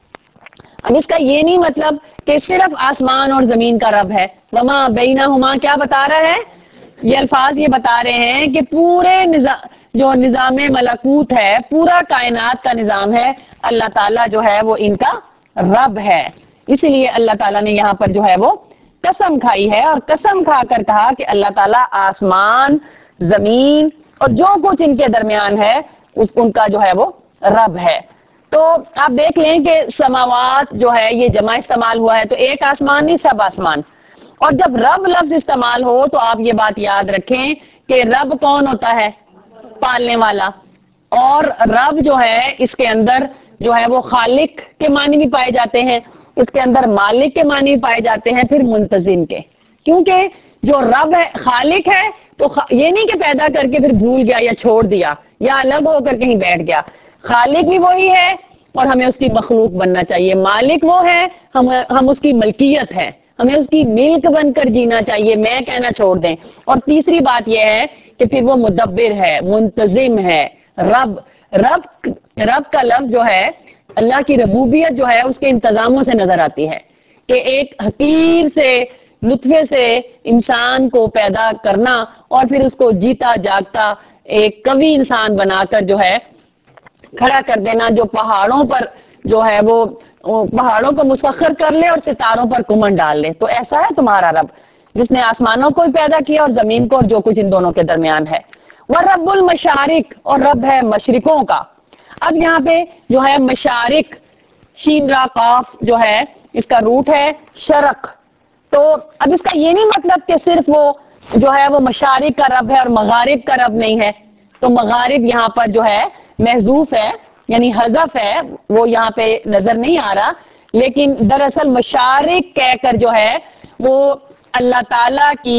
اب اس کا یہ نہیں مطلب کہ صرف آسمان اور زمین کا رب ہے۔ وما بینہما کیا بتا رہا ہے؟ یہ الفاظ یہ بتا رہے ہیں کہ پورے نظام جو نظام ملکوت ہے، پورا کائنات کا نظام ہے، اللہ تعالیٰ جو ہے وہ ان کا رب ہے۔ اسی لیے اللہ تعالیٰ نے یہاں پر جو ہے وہ قسم کھائی ہے، اور قسم کھا کر کہا کہ اللہ تعالیٰ آسمان، زمین اور جو کچھ ان کے درمیان ہے اس ان کا جو ہے وہ رب ہے۔ تو آپ دیکھ لیں کہ سماوات جو ہے یہ جمع استعمال ہوا ہے، تو ایک آسمان نہیں، سب آسمان۔ اور جب رب لفظ استعمال ہو تو آپ یہ بات یاد رکھیں کہ رب کون ہوتا ہے؟ پالنے والا۔ اور رب جو ہے اس کے اندر جو ہے وہ خالق کے معنی بھی پائے جاتے ہیں، اس کے اندر مالک کے معنی بھی پائے جاتے ہیں، پھر منتظم کے۔ کیونکہ جو رب ہے خالق ہے تو یہ نہیں کہ پیدا کر کے پھر بھول گیا یا چھوڑ دیا یا الگ ہو کر کہیں بیٹھ گیا۔ خالق بھی وہی ہے اور ہمیں اس کی مخلوق بننا چاہیے، مالک وہ ہے، ہم ہم اس کی ملکیت ہے، ہمیں اس کی ملک بن کر جینا چاہیے، میں کہنا چھوڑ دیں۔ اور تیسری بات یہ ہے کہ پھر وہ مدبر ہے، منتظم ہے۔ رب رب رب کا لفظ جو ہے اللہ کی ربوبیت جو ہے اس کے انتظاموں سے نظر آتی ہے کہ ایک حقیر سے نطفے سے انسان کو پیدا کرنا اور پھر اس کو جیتا جاگتا ایک قوی انسان بنا کر جو ہے کھڑا کر دینا، جو پہاڑوں پر جو ہے وہ پہاڑوں کو مسخر کر لے اور ستاروں پر کمن ڈال لے۔ تو ایسا ہے تمہارا رب جس نے آسمانوں کو بھی پیدا کیا اور زمین کو اور جو کچھ ان دونوں کے درمیان ہے۔ وَرَبُّ الْمَشَارِقِ اور رب ہے مشرقوں کا۔ اب یہاں پہ جو ہے مشارق، شین را قاف جو ہے اس کا روٹ ہے شرق۔ تو اب اس کا یہ نہیں مطلب کہ صرف وہ جو ہے وہ مشارق کا رب ہے اور مغارب کا رب نہیں ہے۔ تو مغارب یہاں پر جو ہے محذوف ہے، یعنی حذف ہے، وہ یہاں پہ نظر نہیں آ رہا، لیکن دراصل مشارق کہہ کر جو ہے وہ اللہ تعالی کی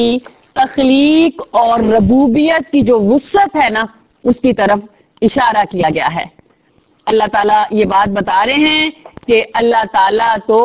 تخلیق اور ربوبیت کی جو وسعت ہے نا اس کی طرف اشارہ کیا گیا ہے۔ اللہ تعالیٰ یہ بات بتا رہے ہیں کہ اللہ تعالیٰ تو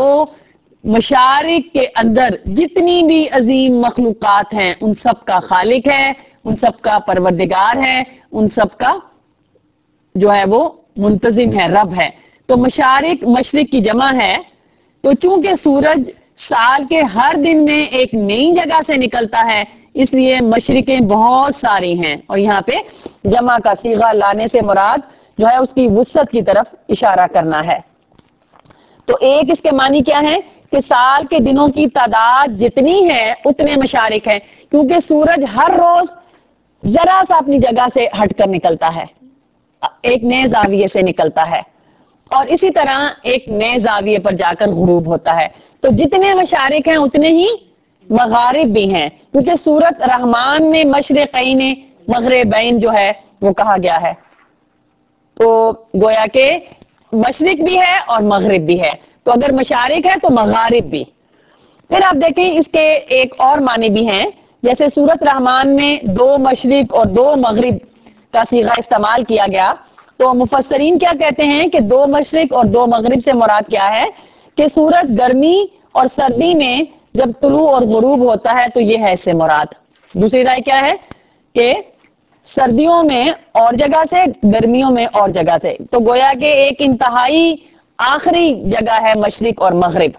مشارق کے اندر جتنی بھی عظیم مخلوقات ہیں ان سب کا خالق ہے، ان سب کا پروردگار ہے، ان سب کا جو ہے وہ منتظم ہے، رب ہے۔ تو مشارق مشرق کی جمع ہے، تو چونکہ سورج سال کے ہر دن میں ایک نئی جگہ سے نکلتا ہے اس لیے مشرقیں بہت ساری ہیں، اور یہاں پہ جمع کا صیغہ لانے سے مراد جو ہے اس کی وسعت کی طرف اشارہ کرنا ہے۔ تو ایک اس کے معنی کیا ہے کہ سال کے دنوں کی تعداد جتنی ہے اتنے مشارق ہیں، کیونکہ سورج ہر روز ذرا سا اپنی جگہ سے ہٹ کر نکلتا ہے، ایک نئے زاویے سے نکلتا ہے، اور اسی طرح ایک نئے زاویے پر جا کر غروب ہوتا ہے۔ تو جتنے مشارق ہیں اتنے ہی مغارب بھی ہیں، کیونکہ سورت رحمان میں مشرقین مغربین جو ہے وہ کہا گیا ہے، تو گویا کہ مشرق بھی ہے اور مغرب بھی ہے، تو اگر مشارق ہے تو مغارب بھی۔ پھر آپ دیکھیں اس کے ایک اور معنی بھی ہیں، جیسے سورت رحمان میں دو مشرق اور دو مغرب کا صیغہ استعمال کیا گیا، تو مفسرین کیا کہتے ہیں کہ دو مشرق اور دو مغرب سے مراد کیا ہے کہ سورج گرمی اور سردی میں جب طلوع اور غروب ہوتا ہے تو یہ ہے اس سے مراد۔ دوسری رائے کیا ہے کہ سردیوں میں اور جگہ سے، گرمیوں میں اور جگہ سے، تو گویا کہ ایک انتہائی آخری جگہ ہے مشرق اور مغرب،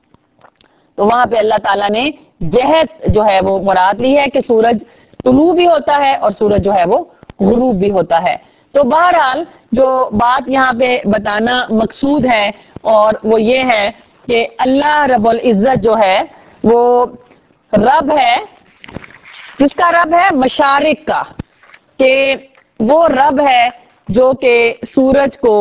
تو وہاں پہ اللہ تعالیٰ نے جہت جو ہے وہ مراد لی ہے کہ سورج طلوع بھی ہوتا ہے اور سورج جو ہے وہ غروب بھی ہوتا ہے۔ تو بہرحال جو بات یہاں پہ بتانا مقصود ہے اور وہ یہ ہے کہ اللہ رب العزت جو ہے وہ رب ہے، کس کا رب ہے؟ مشارق کا، کہ وہ رب ہے جو کہ سورج کو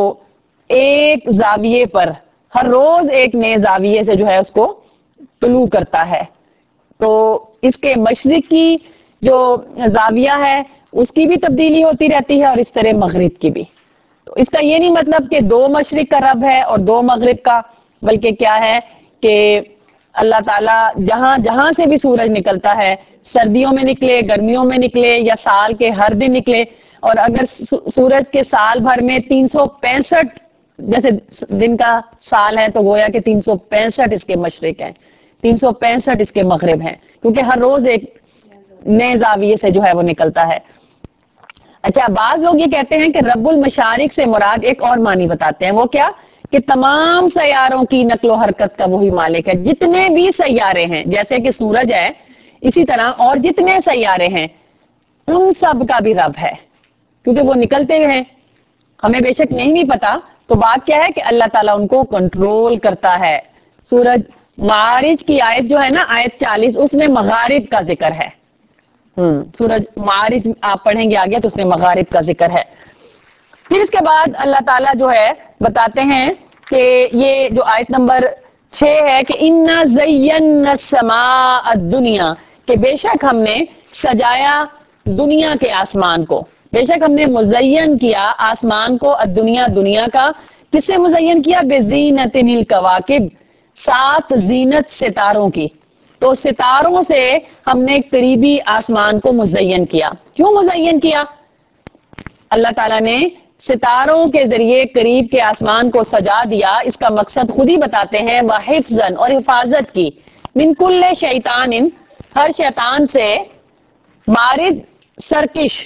ایک زاویے پر ہر روز ایک نئے زاویے سے جو ہے اس کو طلوع کرتا ہے، تو اس کے مشرق کی جو زاویہ ہے اس کی بھی تبدیلی ہوتی رہتی ہے اور اس طرح مغرب کی بھی۔ تو اس کا یہ نہیں مطلب کہ دو مشرق کا رب ہے اور دو مغرب کا، بلکہ کیا ہے کہ اللہ تعالیٰ جہاں جہاں سے بھی سورج نکلتا ہے، سردیوں میں نکلے، گرمیوں میں نکلے یا سال کے ہر دن نکلے، اور اگر سورج کے سال بھر میں تین سو پینسٹھ جیسے دن کا سال ہے تو گویا کہ تین سو پینسٹھ اس کے مشرق ہیں، تین سو پینسٹھ اس کے مغرب ہیں، کیونکہ ہر روز ایک نئے زاویے سے جو ہے وہ نکلتا ہے۔ اچھا، بعض لوگ یہ کہتے ہیں کہ رب المشارق سے مراد ایک اور معنی بتاتے ہیں، وہ کیا کہ تمام سیاروں کی نقل و حرکت کا وہی مالک ہے، جتنے بھی سیارے ہیں، جیسے کہ سورج ہے اسی طرح اور جتنے سیارے ہیں ان سب کا بھی رب ہے، کیونکہ وہ نکلتے ہوئے ہیں، ہمیں بے شک نہیں بھی پتا، تو بات کیا ہے کہ اللہ تعالیٰ ان کو کنٹرول کرتا ہے۔ سورج معارج کی آیت جو ہے نا، آیت چالیس، اس میں مغارب کا ذکر ہے، ہم سورج معارج آپ پڑھیں گے آگے تو اس میں مغارب کا ذکر ہے۔ پھر اس کے بعد اللہ تعالیٰ جو ہے بتاتے ہیں کہ یہ جو آیت نمبر چھ ہے کہ اِنَّا زَيَّنَّا السَّمَاءَ الدُّنْيَا، کہ بے شک ہم نے سجایا دنیا کے آسمان کو، بے شک ہم نے مزین کیا آسمان کو، الدنیا دنیا کا، کس سے مزین کیا؟ بِزِينَةٍ الْكَوَاكِبِ، سات زینت ستاروں کی، تو ستاروں سے ہم نے قریبی آسمان کو مزین کیا۔ کیوں مزین کیا؟ اللہ تعالیٰ نے ستاروں کے ذریعے قریب کے آسمان کو سجا دیا، اس کا مقصد خود ہی بتاتے ہیں، وَحِفْظًا، اور حفاظت کی، مِن كُلِّ شَيْطَانٍ، ہر شیطان سے، مارد سرکش،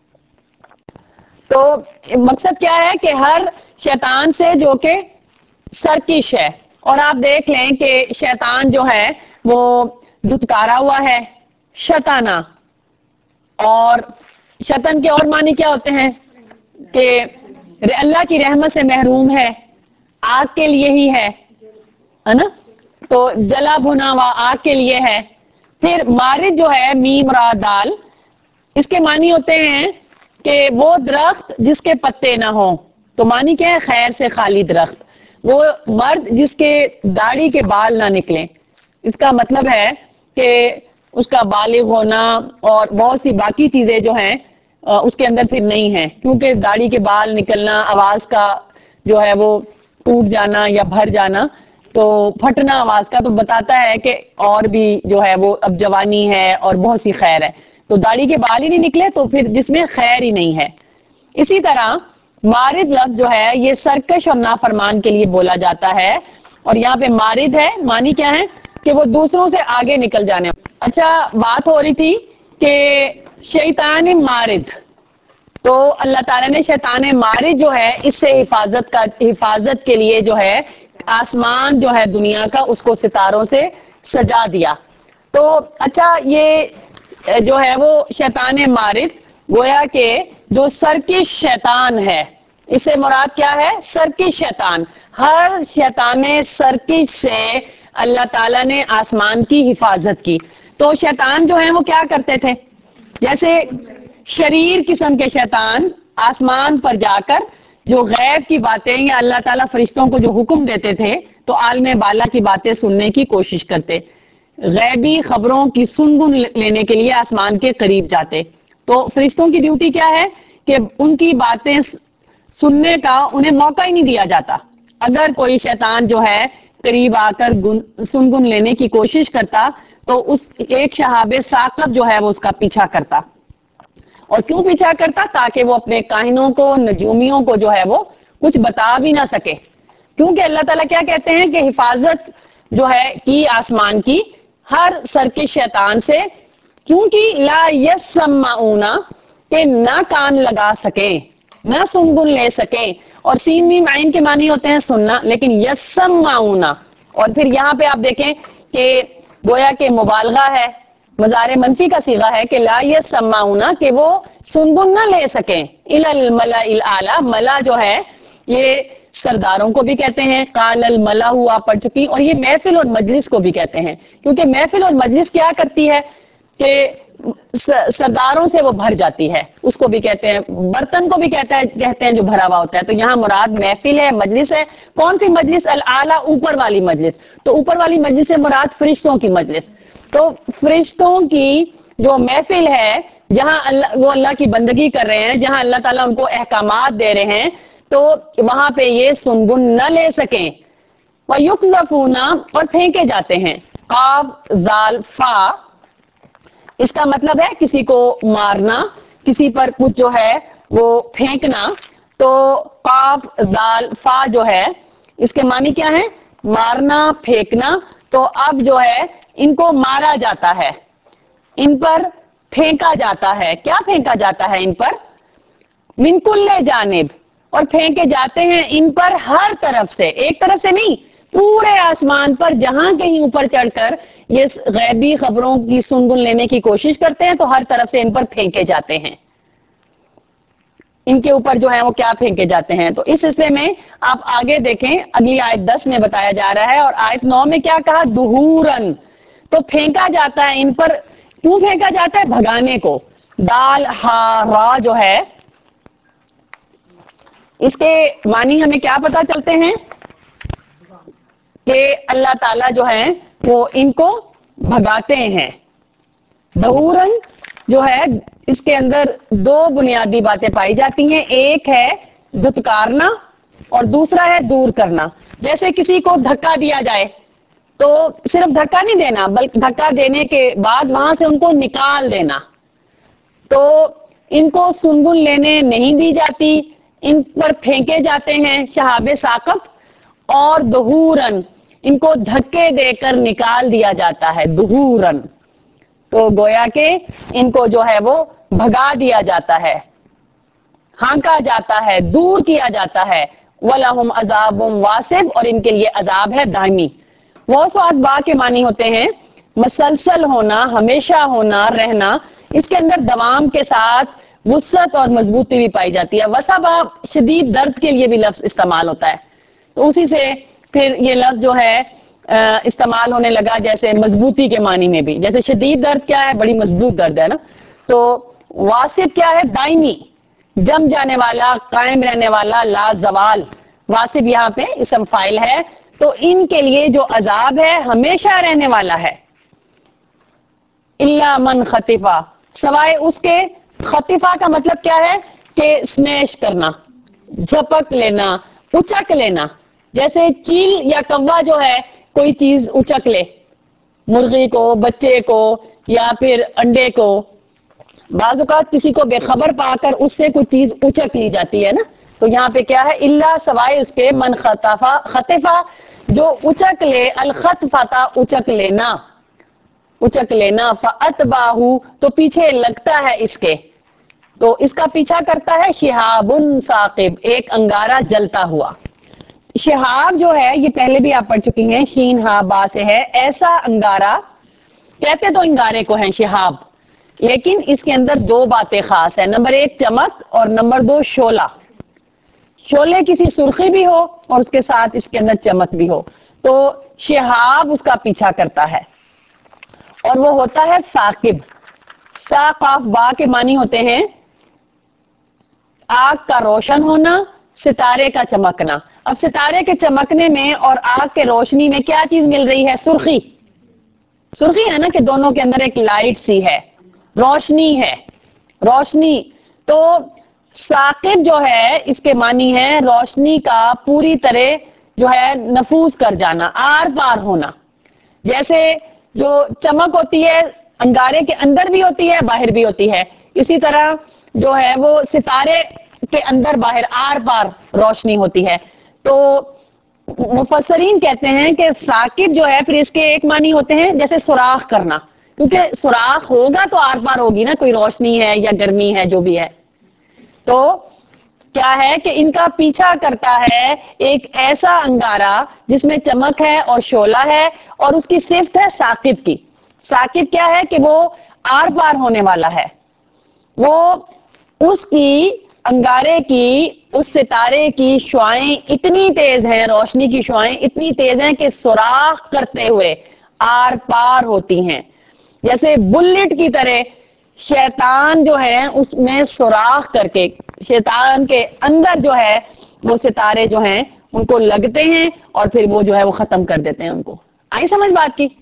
تو مقصد کیا ہے کہ ہر شیطان سے جو کہ سرکش ہے، اور آپ دیکھ لیں کہ شیطان جو ہے وہ دھتکارا ہوا ہے، شیطانہ، اور شیطان کے اور معنی کیا ہوتے ہیں کہ اللہ کی رحمت سے محروم ہے، آگ کے لیے ہی ہے ہے نا، تو جلا بھنا ہوا آگ کے لیے ہے۔ پھر مارد جو ہے، میم را دال، اس کے معنی ہوتے ہیں کہ وہ درخت جس کے پتے نہ ہوں، تو معنی کیا ہے؟ خیر سے خالی درخت، وہ مرد جس کے داڑھی کے بال نہ نکلیں، اس کا مطلب ہے کہ اس کا بالغ ہونا اور بہت سی باقی چیزیں جو ہیں اس کے اندر پھر نہیں ہیں، کیونکہ داڑھی کے بال نکلنا، آواز کا جو ہے وہ ٹوٹ جانا یا بھر جانا، تو پھٹنا آواز کا تو بتاتا ہے کہ اور بھی جو ہے وہ اب جوانی ہے اور بہت سی خیر ہے، تو داڑھی کے بال ہی نہیں نکلے تو پھر جس میں خیر ہی نہیں ہے۔ اسی طرح مارد لفظ جو ہے یہ سرکش اور نافرمان کے لیے بولا جاتا ہے، اور یہاں پہ مارد ہے، معنی کیا ہے کہ وہ دوسروں سے آگے نکل جانے۔ اچھا، بات ہو رہی تھی کہ شیطان مارد، تو اللہ تعالیٰ نے شیطان مارد جو ہے اس سے حفاظت کا حفاظت کے لیے جو ہے آسمان جو ہے دنیا کا، اس کو ستاروں سے سجا دیا۔ تو اچھا، یہ جو ہے وہ شیطان مارد گویا کہ جو سرکش شیطان ہے، اس سے مراد کیا ہے؟ سرکش شیطان، ہر شیطان سرکش سے اللہ تعالیٰ نے آسمان کی حفاظت کی۔ تو شیطان جو ہیں وہ کیا کرتے تھے؟ جیسے شریر قسم کے شیطان آسمان پر جا کر جو غیب کی باتیں یا اللہ تعالیٰ فرشتوں کو جو حکم دیتے تھے تو عالم بالا کی باتیں سننے کی کوشش کرتے، غیبی خبروں کی سنگن لینے کے لیے آسمان کے قریب جاتے. تو فرشتوں کی ڈیوٹی کیا ہے کہ ان کی باتیں سننے کا انہیں موقع ہی نہیں دیا جاتا. اگر کوئی شیطان جو ہے قریب آ کر سنگن لینے کی کوشش کرتا تو اس ایک شہاب ثاقب جو ہے وہ اس کا پیچھا کرتا. اور کیوں پیچھا کرتا؟ تاکہ وہ اپنے کاہنوں کو، نجومیوں کو جو ہے وہ کچھ بتا بھی نہ سکے. کیونکہ اللہ تعالیٰ کیا کہتے ہیں کہ حفاظت جو ہے کی آسمان کی ہر سرکش شیطان سے، کیونکہ لا یسمعون کہ نہ کان لگا سکیں، نہ سنگن لے سکیں. اور سین میم عین کے معنی ہوتے ہیں سننا، لیکن یسمعون. اور پھر یہاں پہ آپ دیکھیں کہ گویا کہ مبالغہ ہے، مضارع منفی کا صیغہ ہے کہ لا یسمعون کہ وہ سنگن نہ لے سکیں. الی الملأ الاعلی، ملا جو ہے یہ سرداروں کو بھی کہتے ہیں، قال الملا ہوا پڑھ چکی، اور یہ محفل اور مجلس کو بھی کہتے ہیں. کیونکہ محفل اور مجلس کیا کرتی ہے کہ سرداروں سے وہ بھر جاتی ہے، اس کو بھی کہتے ہیں، برتن کو بھی کہتا ہے کہتے ہیں جو بھرا ہوا ہوتا ہے. تو یہاں مراد محفل ہے، مجلس ہے. کون سی مجلس؟ الاعلی، اوپر والی مجلس. تو اوپر والی مجلس سے مراد فرشتوں کی مجلس. تو فرشتوں کی جو محفل ہے جہاں اللہ وہ اللہ کی بندگی کر رہے ہیں، جہاں اللہ تعالیٰ ان کو احکامات دے رہے ہیں، تو وہاں پہ یہ سنگن نہ لے سکیں. وَيُقْذَفُونَ اور پھینکے جاتے ہیں. قاف ذال فا، اس کا مطلب ہے کسی کو مارنا، کسی پر کچھ جو ہے وہ پھینکنا. تو قاف ذال فا جو ہے اس کے معنی کیا ہے؟ مارنا، پھینکنا. تو اب جو ہے ان کو مارا جاتا ہے، ان پر پھینکا جاتا ہے. کیا پھینکا جاتا ہے ان پر؟ من کل جانب، اور پھینکے جاتے ہیں ان پر ہر طرف سے. ایک طرف سے نہیں، پورے آسمان پر جہاں کہیں اوپر چڑھ کر یہ غیبی خبروں کی سنگن لینے کی کوشش کرتے ہیں تو ہر طرف سے ان پر پھینکے جاتے ہیں. ان کے اوپر جو ہے وہ کیا پھینکے جاتے ہیں. تو اس حصے میں آپ آگے دیکھیں، اگلی آیت دس میں بتایا جا رہا ہے، اور آیت نو میں کیا کہا؟ دہورن. تو پھینکا جاتا ہے ان پر. کیوں پھینکا جاتا ہے؟ بھگانے کو. دال ہا را جو ہے اس کے معنی ہمیں کیا پتا چلتے ہیں کہ اللہ تعالیٰ جو ہے وہ ان کو بھگاتے ہیں. دہورن جو ہے اس کے اندر دو بنیادی باتیں پائی جاتی ہیں. ایک ہے دھتکارنا اور دوسرا ہے دور کرنا. جیسے کسی کو دھکا دیا جائے تو صرف دھکا نہیں دینا، بلکہ دھکا دینے کے بعد وہاں سے ان کو نکال دینا. تو ان کو سنگن لینے نہیں دی جاتی، ان پر پھینکے جاتے ہیں شہاب ثاقب. اور دہورن ان کو دھکے دے کر نکال دیا جاتا ہے. دہورن تو گویا کہ ان کو جو ہے وہ بھگا دیا جاتا ہے، ہانکا جاتا ہے، دور کیا جاتا ہے. وَلَهُمْ عَذَابٌ وَاصِبٌ اور ان کے لیے عذاب ہے دائمی. وہ سوات با کے معنی ہوتے ہیں مسلسل ہونا، ہمیشہ ہونا، رہنا. اس کے اندر دوام کے ساتھ وسعت اور مضبوطی بھی پائی جاتی ہے. وسبا شدید درد کے لیے بھی لفظ استعمال ہوتا ہے. تو اسی سے پھر یہ لفظ جو ہے استعمال ہونے لگا جیسے مضبوطی کے معنی میں بھی. جیسے شدید درد کیا ہے؟ بڑی مضبوط درد ہے نا. تو واسب کیا ہے؟ دائمی، جم جانے والا، قائم رہنے والا، لا زوال. واسب یہاں پہ اسم فاعل ہے. تو ان کے لیے جو عذاب ہے ہمیشہ رہنے والا ہے. الا من خطفا، سوائے اس کے. خطفا کا مطلب کیا ہے؟ کہ سمیش کرنا، جھپک لینا، اچک لینا. جیسے چیل یا کوا جو ہے کوئی چیز اچک لے، مرغی کو، بچے کو، یا پھر انڈے کو. بعض اوقات کسی کو بے خبر پا کر اس سے کوئی چیز اچک لی جاتی ہے نا. تو یہاں پہ کیا ہے؟ اللہ سوائے اس کے من خطفا، خطفا جو اچک لے، الخطفتا اچک لینا، اچک لینا. فَأَتْبَاهُ تو پیچھے لگتا ہے اس کے. تو اس کا پیچھا کرتا ہے شہاب ثاقب، ایک انگارہ جلتا ہوا. شہاب جو ہے یہ پہلے بھی آپ پڑھ چکی ہیں، شین ہا با سے ہے. ایسا انگارہ، کہتے تو انگارے کو ہیں شہاب، لیکن اس کے اندر دو باتیں خاص ہیں. نمبر ایک چمک اور نمبر دو شعلہ. شعلے کسی سرخی بھی ہو اور اس کے ساتھ اس کے اندر چمک بھی ہو. تو شہاب اس کا پیچھا کرتا ہے اور وہ ہوتا ہے ثاقب. سا قاف با کے معنی ہوتے ہیں آگ کا روشن ہونا، ستارے کا چمکنا. اب ستارے کے چمکنے میں اور آگ کے روشنی میں کیا چیز مل رہی ہے؟ سرخی. سرخی ہے نا کہ دونوں کے اندر ایک لائٹ سی ہے, روشنی ہے, روشنی. تو ثاقب جو ہے اس کے معنی ہے روشنی کا پوری طرح جو ہے نفوذ کر جانا, آر پار ہونا. جیسے جو چمک ہوتی ہے انگارے کے اندر بھی ہوتی ہے باہر بھی ہوتی ہے, اسی طرح جو ہے وہ ستارے کے اندر باہر آر پار روشنی ہوتی ہے. تو مفسرین کہتے ہیں کہ ثاقب جو ہے پھر اس کے ایک معنی ہوتے ہیں جیسے سوراخ کرنا, کیونکہ سوراخ ہوگا تو آر پار ہوگی نا, کوئی روشنی ہے یا گرمی ہے جو بھی ہے. تو کیا ہے کہ ان کا پیچھا کرتا ہے ایک ایسا انگارہ جس میں چمک ہے اور شعلہ ہے, اور اس کی صفت ہے ثاقب کی. ثاقب کیا ہے کہ وہ آر پار ہونے والا ہے, وہ اس کی انگارے کی اس ستارے کی شعائیں اتنی تیز ہیں, روشنی کی شعائیں اتنی تیز ہیں کہ سوراخ کرتے ہوئے آر پار ہوتی ہیں. جیسے بلٹ کی طرح شیطان جو ہے اس میں سوراخ کر کے شیطان کے اندر جو ہے وہ ستارے جو ہیں ان کو لگتے ہیں اور پھر وہ جو ہے وہ ختم کر دیتے ہیں ان کو. آئی سمجھ بات کی؟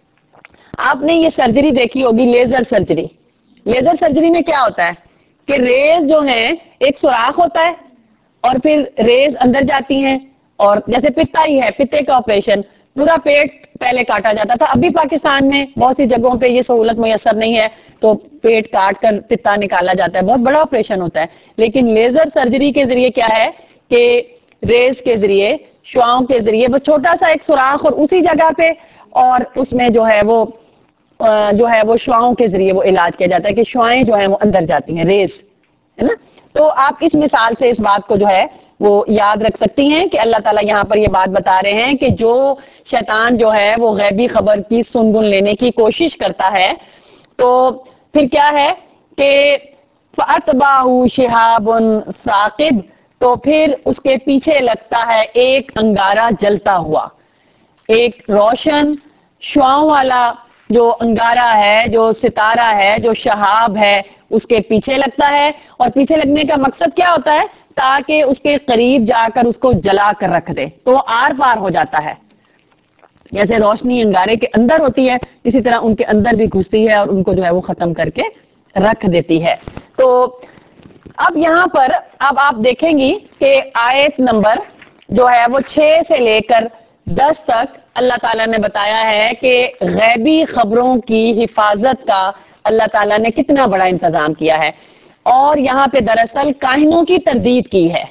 آپ نے یہ سرجری دیکھی ہوگی, لیزر سرجری. لیزر سرجری میں کیا ہوتا ہے کہ ریز جو ہیں ایک سوراخ ہوتا ہے اور پھر ریز اندر جاتی ہیں, اور جیسے پتا ہی ہے, پتے کا آپریشن پورا پیٹ پہلے کاٹا جاتا تھا. ابھی پاکستان میں بہت سی جگہوں پہ یہ سہولت میسر نہیں ہے تو پیٹ کاٹ کر پتا نکالا جاتا ہے, بہت بڑا آپریشن ہوتا ہے. لیکن لیزر سرجری کے ذریعے کیا ہے کہ ریز کے ذریعے شعاؤں کے ذریعے بس چھوٹا سا ایک سوراخ اور اسی جگہ پہ, اور اس میں جو ہے وہ جو ہے وہ شعاؤں کے ذریعے وہ علاج کیا جاتا ہے کہ شعائیں جو ہیں وہ اندر جاتی ہیں, ریز ہے نا. تو آپ اس مثال سے اس بات کو جو ہے وہ یاد رکھ سکتی ہیں کہ اللہ تعالیٰ یہاں پر یہ بات بتا رہے ہیں کہ جو شیطان جو ہے وہ غیبی خبر کی سنگن لینے کی کوشش کرتا ہے تو پھر کیا ہے کہ فَأَتْبَعَهُ شِهَابٌ ثَاقِبٌ, تو پھر اس کے پیچھے لگتا ہے ایک انگارہ جلتا ہوا, ایک روشن شعاؤں والا جو انگارہ ہے, جو ستارہ ہے, جو شہاب ہے, اس کے پیچھے لگتا ہے. اور پیچھے لگنے کا مقصد کیا ہوتا ہے؟ تاکہ اس کے قریب جا کر اس کو جلا کر رکھ دے, تو وہ آر پار ہو جاتا ہے. جیسے روشنی انگارے کے اندر ہوتی ہے اسی طرح ان کے اندر بھی گھستی ہے اور ان کو جو ہے وہ ختم کر کے رکھ دیتی ہے. تو اب یہاں پر اب آپ دیکھیں گی کہ آیت نمبر جو ہے وہ چھ سے لے کر دس تک اللہ تعالیٰ نے بتایا ہے کہ غیبی خبروں کی حفاظت کا اللہ تعالیٰ نے کتنا بڑا انتظام کیا ہے. اور یہاں پہ دراصل کاہنوں کی تردید کی ہے.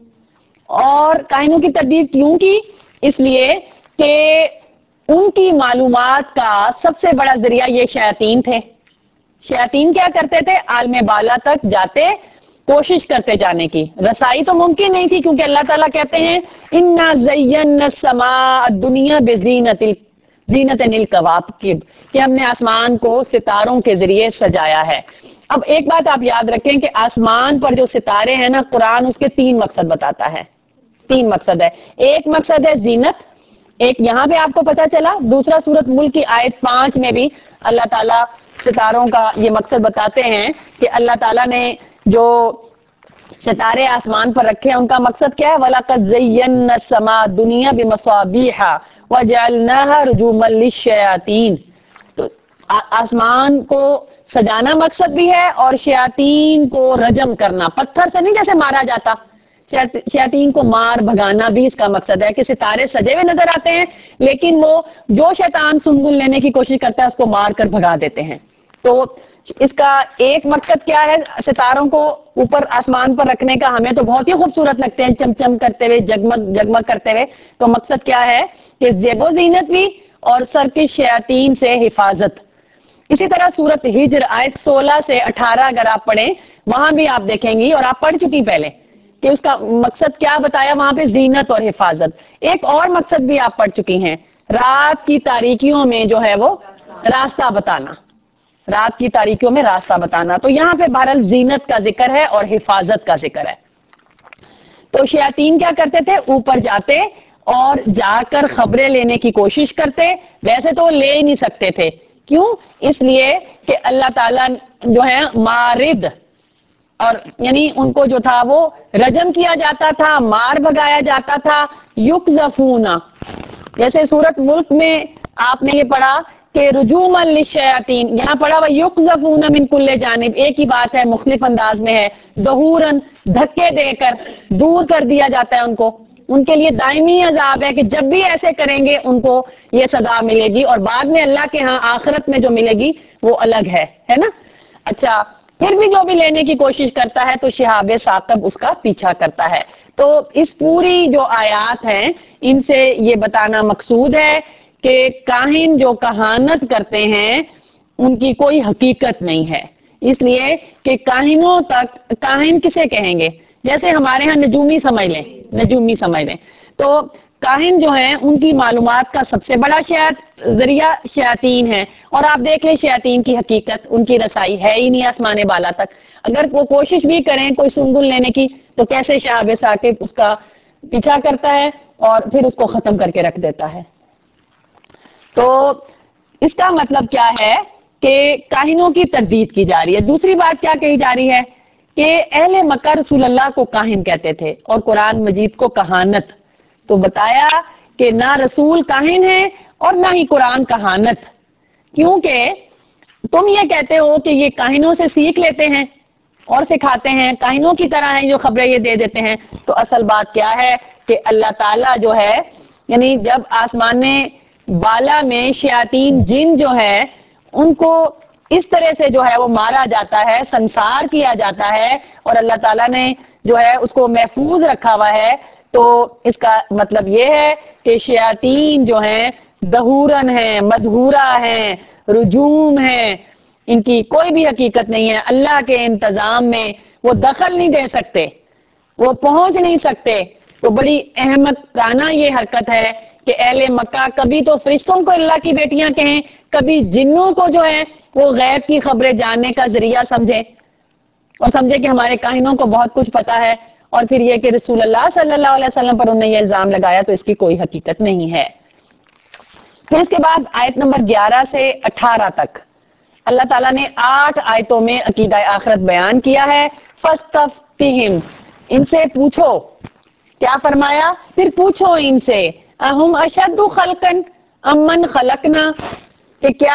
اور کاہنوں کی تردید کیوں کی؟ اس لیے کہ ان کی معلومات کا سب سے بڑا ذریعہ یہ شیاطین تھے. شیاطین کیا کرتے تھے؟ عالم بالا تک جاتے, کوشش کرتے جانے کی. رسائی تو ممکن نہیں تھی کیونکہ اللہ تعالیٰ کہتے ہیں اِنَّا زَيَّنَّا السَّمَاءَ الدُّنْيَا بِزِينَةٍ زینت الکواکب, کہ ہم نے آسمان کو ستاروں کے ذریعے سجایا ہے. اب ایک بات آپ یاد رکھیں کہ آسمان پر جو ستارے ہیں نا, قرآن اس کے تین مقصد بتاتا ہے. تین مقصد ہے. ایک مقصد ہے زینت, ایک یہاں پہ آپ کو پتا چلا. دوسرا سورت ملک کی آیت پانچ میں بھی اللہ تعالیٰ ستاروں کا یہ مقصد بتاتے ہیں کہ اللہ تعالیٰ نے جو ستارے آسمان پر رکھے ہیں ان کا مقصد کیا ہے؟ وَلَقَدْ زَيَّنَّا السَّمَاءَ الدُّنْيَا بِمَصَابِيحَ وَجَعَلْنَاهَا رُجُومًا لِلشَّيَاطِينِ. تو آسمان کو سجانا مقصد بھی ہے اور شیاطین کو رجم کرنا, پتھر سے نہیں جیسے مارا جاتا, شیاطین کو مار بھگانا بھی اس کا مقصد ہے کہ ستارے سجے ہوئے نظر آتے ہیں لیکن وہ جو شیطان سنگل لینے کی کوشش کرتا ہے اس کو مار کر بھگا دیتے ہیں. تو اس کا ایک مقصد کیا ہے ستاروں کو اوپر آسمان پر رکھنے کا؟ ہمیں تو بہت ہی خوبصورت لگتے ہیں چمچم کرتے ہوئے, جگمگ جگمگ کرتے ہوئے. تو مقصد کیا ہے کہ زیب و زینت بھی اور سر کی شیاطین سے حفاظت. اسی طرح سورت ہجر آیت سولہ سے اٹھارہ اگر آپ پڑھیں وہاں بھی آپ دیکھیں گی, اور آپ پڑھ چکی پہلے, کہ اس کا مقصد کیا بتایا وہاں پہ؟ زینت اور حفاظت. ایک اور مقصد بھی آپ پڑھ چکی ہیں, رات کی تاریکیوں میں جو ہے وہ راستہ بتانا, رات کی تاریکیوں میں راستہ بتانا. تو یہاں پہ بہرحال زینت کا ذکر ہے اور حفاظت کا ذکر ہے. تو شیاطین کیا کرتے تھے؟ اوپر جاتے اور جا کر خبریں لینے کی کوشش کرتے. ویسے تو لے ہی نہیں سکتے تھے. کیوں؟ اس لیے کہ اللہ تعالیٰ جو ہے مارد, اور یعنی ان کو جو تھا وہ رجم کیا جاتا تھا, مار بھگایا جاتا تھا. یقذفون, جیسے سورت ملک میں آپ نے یہ پڑھا کہ رجوما للشیاطین، یہاں پڑھا ہوا یقذفون من کل جانب، ایک ہی بات ہے مختلف انداز میں ہے، دہورن دھکے دے کر دور کر دیا جاتا ہے ان کو، ان کے لیے دائمی عذاب ہے کہ جب بھی ایسے کریں گے ان کو یہ سزا ملے گی، اور بعد میں اللہ کے ہاں آخرت میں جو ملے گی وہ الگ ہے، ہے نا. اچھا، پھر بھی جو بھی لینے کی کوشش کرتا ہے تو شہاب ثاقب اس کا پیچھا کرتا ہے. تو اس پوری جو آیات ہیں ان سے یہ بتانا مقصود ہے کہ کاہن جو کہانت کرتے ہیں ان کی کوئی حقیقت نہیں ہے، اس لیے کہ کاہنوں تک، کاہن کسے کہیں گے؟ جیسے ہمارے ہاں نجومی سمجھ لیں، نجومی سمجھ لیں تو کاہن جو ہیں ان کی معلومات کا سب سے بڑا شاید ذریعہ شیاطین ہے، اور آپ دیکھ لیں شیاطین کی حقیقت ان کی رسائی ہے ہی نہیں آسمان بالا تک. اگر وہ کوشش بھی کریں کوئی سنگل لینے کی تو کیسے شہاب ثاقب اس کا پیچھا کرتا ہے اور پھر اس کو ختم کر کے رکھ دیتا ہے. تو اس کا مطلب کیا ہے کہ کاہنوں کی تردید کی جا رہی ہے. دوسری بات کیا کہی جا رہی ہے کہ اہل مکہ رسول اللہ کو کاہن کہتے تھے اور قرآن مجید کو کہانت. تو بتایا کہ نہ رسول کاہن ہے اور نہ ہی قرآن کہانت، کیونکہ تم یہ کہتے ہو کہ یہ کاہنوں سے سیکھ لیتے ہیں اور سکھاتے ہیں، کاہنوں کی طرح ہیں جو خبریں یہ دے دیتے ہیں. تو اصل بات کیا ہے کہ اللہ تعالیٰ جو ہے، یعنی جب آسمان بالا میں شیاطین جن جو ہے ان کو اس طرح سے جو ہے وہ مارا جاتا ہے، سنسار کیا جاتا ہے، اور اللہ تعالیٰ نے جو ہے اس کو محفوظ رکھا ہوا ہے. تو اس کا مطلب یہ ہے کہ شیاطین جو ہیں دہورن ہیں، مدہورا ہیں، رجوم ہیں، ان کی کوئی بھی حقیقت نہیں ہے. اللہ کے انتظام میں وہ دخل نہیں دے سکتے، وہ پہنچ نہیں سکتے. تو بڑی احمقانہ یہ حرکت ہے کہ اہل مکہ کبھی تو فرشتوں کو اللہ کی بیٹیاں کہیں، کبھی جنوں کو جو ہے وہ غیب کی خبریں جاننے کا ذریعہ سمجھے اور سمجھے کہ ہمارے کاہنوں کو بہت کچھ پتا ہے، اور پھر یہ کہ رسول اللہ صلی اللہ علیہ وسلم پر انہوں نے یہ الزام لگایا تو اس کی کوئی حقیقت نہیں ہے. پھر اس کے بعد آیت نمبر گیارہ سے اٹھارہ تک اللہ تعالیٰ نے آٹھ آیتوں میں عقیدہ آخرت بیان کیا ہے. فَاسْتَفْتِهِمْ، ان سے پوچھو. کیا فرمایا؟ پھر پوچھو ان سے، اَهُمْ أَشَدُّ خَلْقًا أَمْ مَنْ خَلَقْنَا، کہ کیا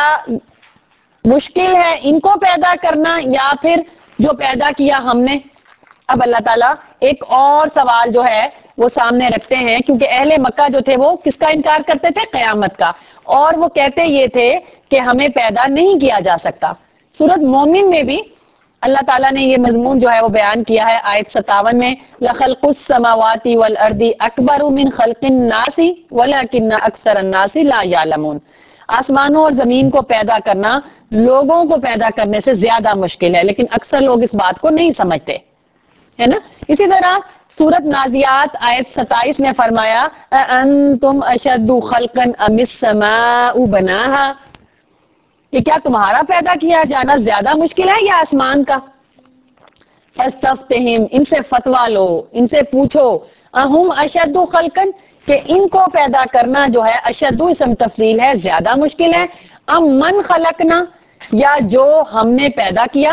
مشکل ہے ان کو پیدا کرنا یا پھر جو پیدا کیا ہم نے. اب اللہ تعالیٰ ایک اور سوال جو ہے وہ سامنے رکھتے ہیں، کیونکہ اہل مکہ جو تھے وہ کس کا انکار کرتے تھے؟ قیامت کا، اور وہ کہتے یہ تھے کہ ہمیں پیدا نہیں کیا جا سکتا. سورۃ مومن میں بھی اللہ تعالیٰ نے یہ مضمون جو ہے وہ بیان کیا ہے آیت ستاون میں، لَخَلْقُ السَّمَاوَاتِ وَالْأَرْضِ أَكْبَرُ مِنْ خَلْقِ النَّاسِ وَلَكِنَّ أَكْثَرَ النَّاسِ لَا يَعْلَمُونَ. آسمانوں اور زمین کو پیدا کرنا لوگوں کو پیدا کرنے سے زیادہ مشکل ہے، لیکن اکثر لوگ اس بات کو نہیں سمجھتے، ہے نا. اسی طرح سورۃ نازیات آیت ستائیس میں فرمایا أَأَنْتُمْ أَشَدُّ خَلْقًا أَمِ السَّمَاءُ بَنَاهَا، کہ کیا تمہارا پیدا کیا جانا زیادہ مشکل ہے یا آسمان کا. فَاسْتَفْتِهِمْ، ان سے فتوا لو، ان سے پوچھو. اَهُمْ أَشَدُّ خَلْقًا، کہ ان کو پیدا کرنا جو ہے اشد اسم تفضیل ہے، زیادہ مشکل ہے. ام من خلقنا، یا جو ہم نے پیدا کیا.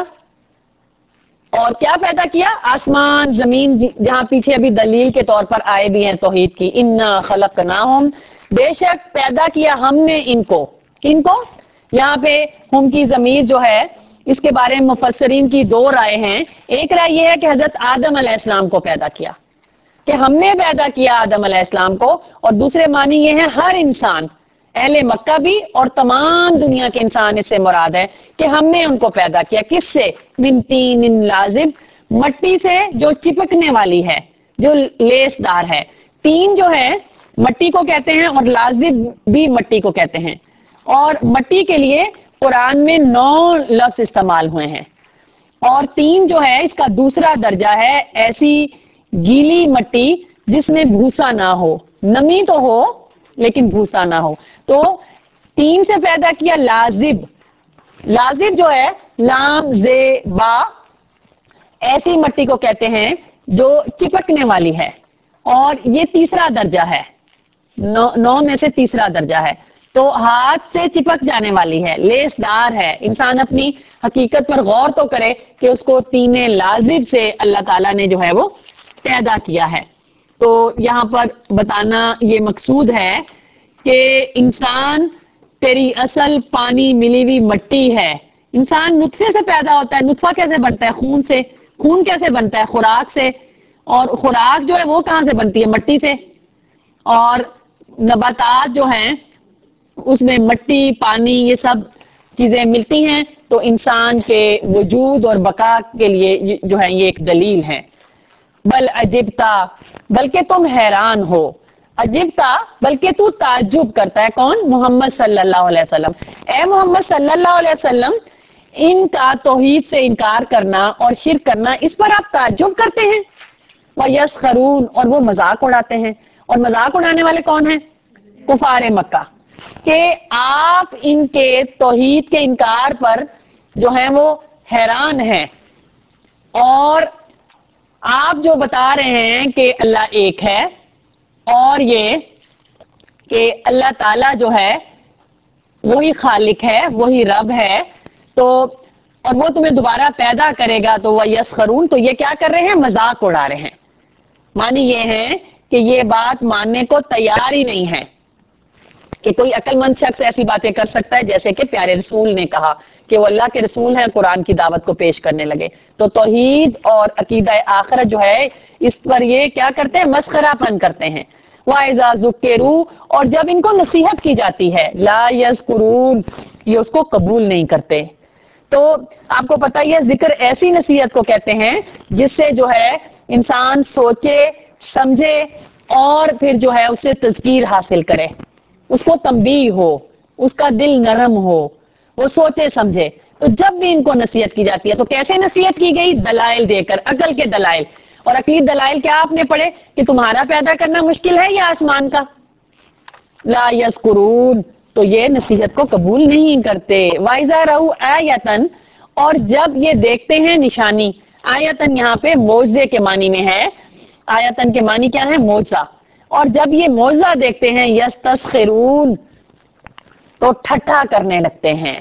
اور کیا پیدا کیا؟ آسمان زمین، جہاں پیچھے ابھی دلیل کے طور پر آئے بھی ہیں توحید کی، انا خلقناہم، بے شک پیدا کیا ہم نے ان کو. کن کو؟ یہاں پہ ہم کی ضمیر جو ہے اس کے بارے میں مفسرین کی دو رائے ہیں. ایک رائے یہ ہے کہ حضرت آدم علیہ السلام کو پیدا کیا، کہ ہم نے پیدا کیا آدم علیہ السلام کو، اور دوسرے معنی یہ ہے ہر انسان، اہل مکہ بھی اور تمام دنیا کے انسان اس سے مراد ہے کہ ہم نے ان کو پیدا کیا. کس سے؟ من طین لازب، مٹی سے جو چپکنے والی ہے، جو لیس دار ہے. تین جو ہے مٹی کو کہتے ہیں اور لازب بھی مٹی کو کہتے ہیں، اور مٹی کے لیے قرآن میں نو لفظ استعمال ہوئے ہیں. اور تین جو ہے اس کا دوسرا درجہ ہے ایسی گیلی مٹی جس میں بھوسا نہ ہو، نمی تو ہو لیکن بھوسا نہ ہو. تو تین سے پیدا کیا لازب. لازب جو ہے لام زے با، ایسی مٹی کو کہتے ہیں جو چپکنے والی ہے، اور یہ تیسرا درجہ ہے، نو, نو میں سے تیسرا درجہ ہے. تو ہاتھ سے چپک جانے والی ہے، لیس دار ہے. انسان اپنی حقیقت پر غور تو کرے کہ اس کو تین لازب سے اللہ تعالیٰ نے جو ہے وہ پیدا کیا ہے. تو یہاں پر بتانا یہ مقصود ہے کہ انسان تیری اصل پانی ملی ہوئی مٹی ہے. انسان نطفے سے پیدا ہوتا ہے. نطفہ کیسے بنتا ہے؟ خون سے. خون کیسے بنتا ہے؟ خوراک سے. اور خوراک جو ہے وہ کہاں سے بنتی ہے؟ مٹی سے. اور نباتات جو ہیں اس میں مٹی، پانی، یہ سب چیزیں ملتی ہیں، تو انسان کے وجود اور بقا کے لیے جو ہے یہ ایک دلیل ہے. بل عجبتا، بلکہ تم حیران ہو. عجبتا، بلکہ تو تعجب کرتا ہے. کون؟ محمد صلی اللہ علیہ وسلم. اے محمد صلی اللہ علیہ وسلم، ان کا توحید سے انکار کرنا اور شرک کرنا، اس پر آپ تعجب کرتے ہیں. وَيَسْخَرُونَ، اور وہ مذاق اڑاتے ہیں. اور مذاق اڑانے والے کون ہیں؟ کفار مکہ. کہ آپ ان کے توحید کے انکار پر جو ہیں وہ حیران ہیں، اور آپ جو بتا رہے ہیں کہ اللہ ایک ہے، اور یہ کہ اللہ تعالی جو ہے وہی خالق ہے، وہی رب ہے، تو اور وہ تمہیں دوبارہ پیدا کرے گا. تو وہ یسخرون، تو یہ کیا کر رہے ہیں؟ مذاق اڑا رہے ہیں. معنی یہ ہے کہ یہ بات ماننے کو تیار ہی نہیں ہے کہ کوئی عقل مند شخص ایسی باتیں کر سکتا ہے، جیسے کہ پیارے رسول نے کہا کہ وہ اللہ کے رسول ہیں، قرآن کی دعوت کو پیش کرنے لگے. تو توحید اور عقیدہ آخرت جو ہے اس پر یہ کیا کرتے ہیں؟ مسخرہ پن کرتے ہیں. وَإِذَا ذُكِّرُوا، اور جب ان کو نصیحت کی جاتی ہے، لا یذکرون، یہ اس کو قبول نہیں کرتے. تو آپ کو پتہ ہی ہے ذکر ایسی نصیحت کو کہتے ہیں جس سے جو ہے انسان سوچے، سمجھے، اور پھر جو ہے اسے تذکیر حاصل کرے، اس کو تنبیہ ہو، اس کا دل نرم ہو، وہ سوچے سمجھے. تو جب بھی ان کو نصیحت کی جاتی ہے تو کیسے نصیحت کی گئی؟ دلائل دے کر، عقل کے دلائل. اور عقلی دلائل کیا آپ نے پڑھے کہ تمہارا پیدا کرنا مشکل ہے یا آسمان کا؟ لا یذکرون، تو یہ نصیحت کو قبول نہیں کرتے. وَإِذَا رَأَوْا آیَةً، اور جب یہ دیکھتے ہیں نشانی. آیتن یہاں پہ معجزے کے معنی میں ہے. آیتن کے معنی کیا ہے؟ معجزہ. اور جب یہ معجزہ دیکھتے ہیں، یستسخرون، تو ٹھٹھا کرنے لگتے ہیں.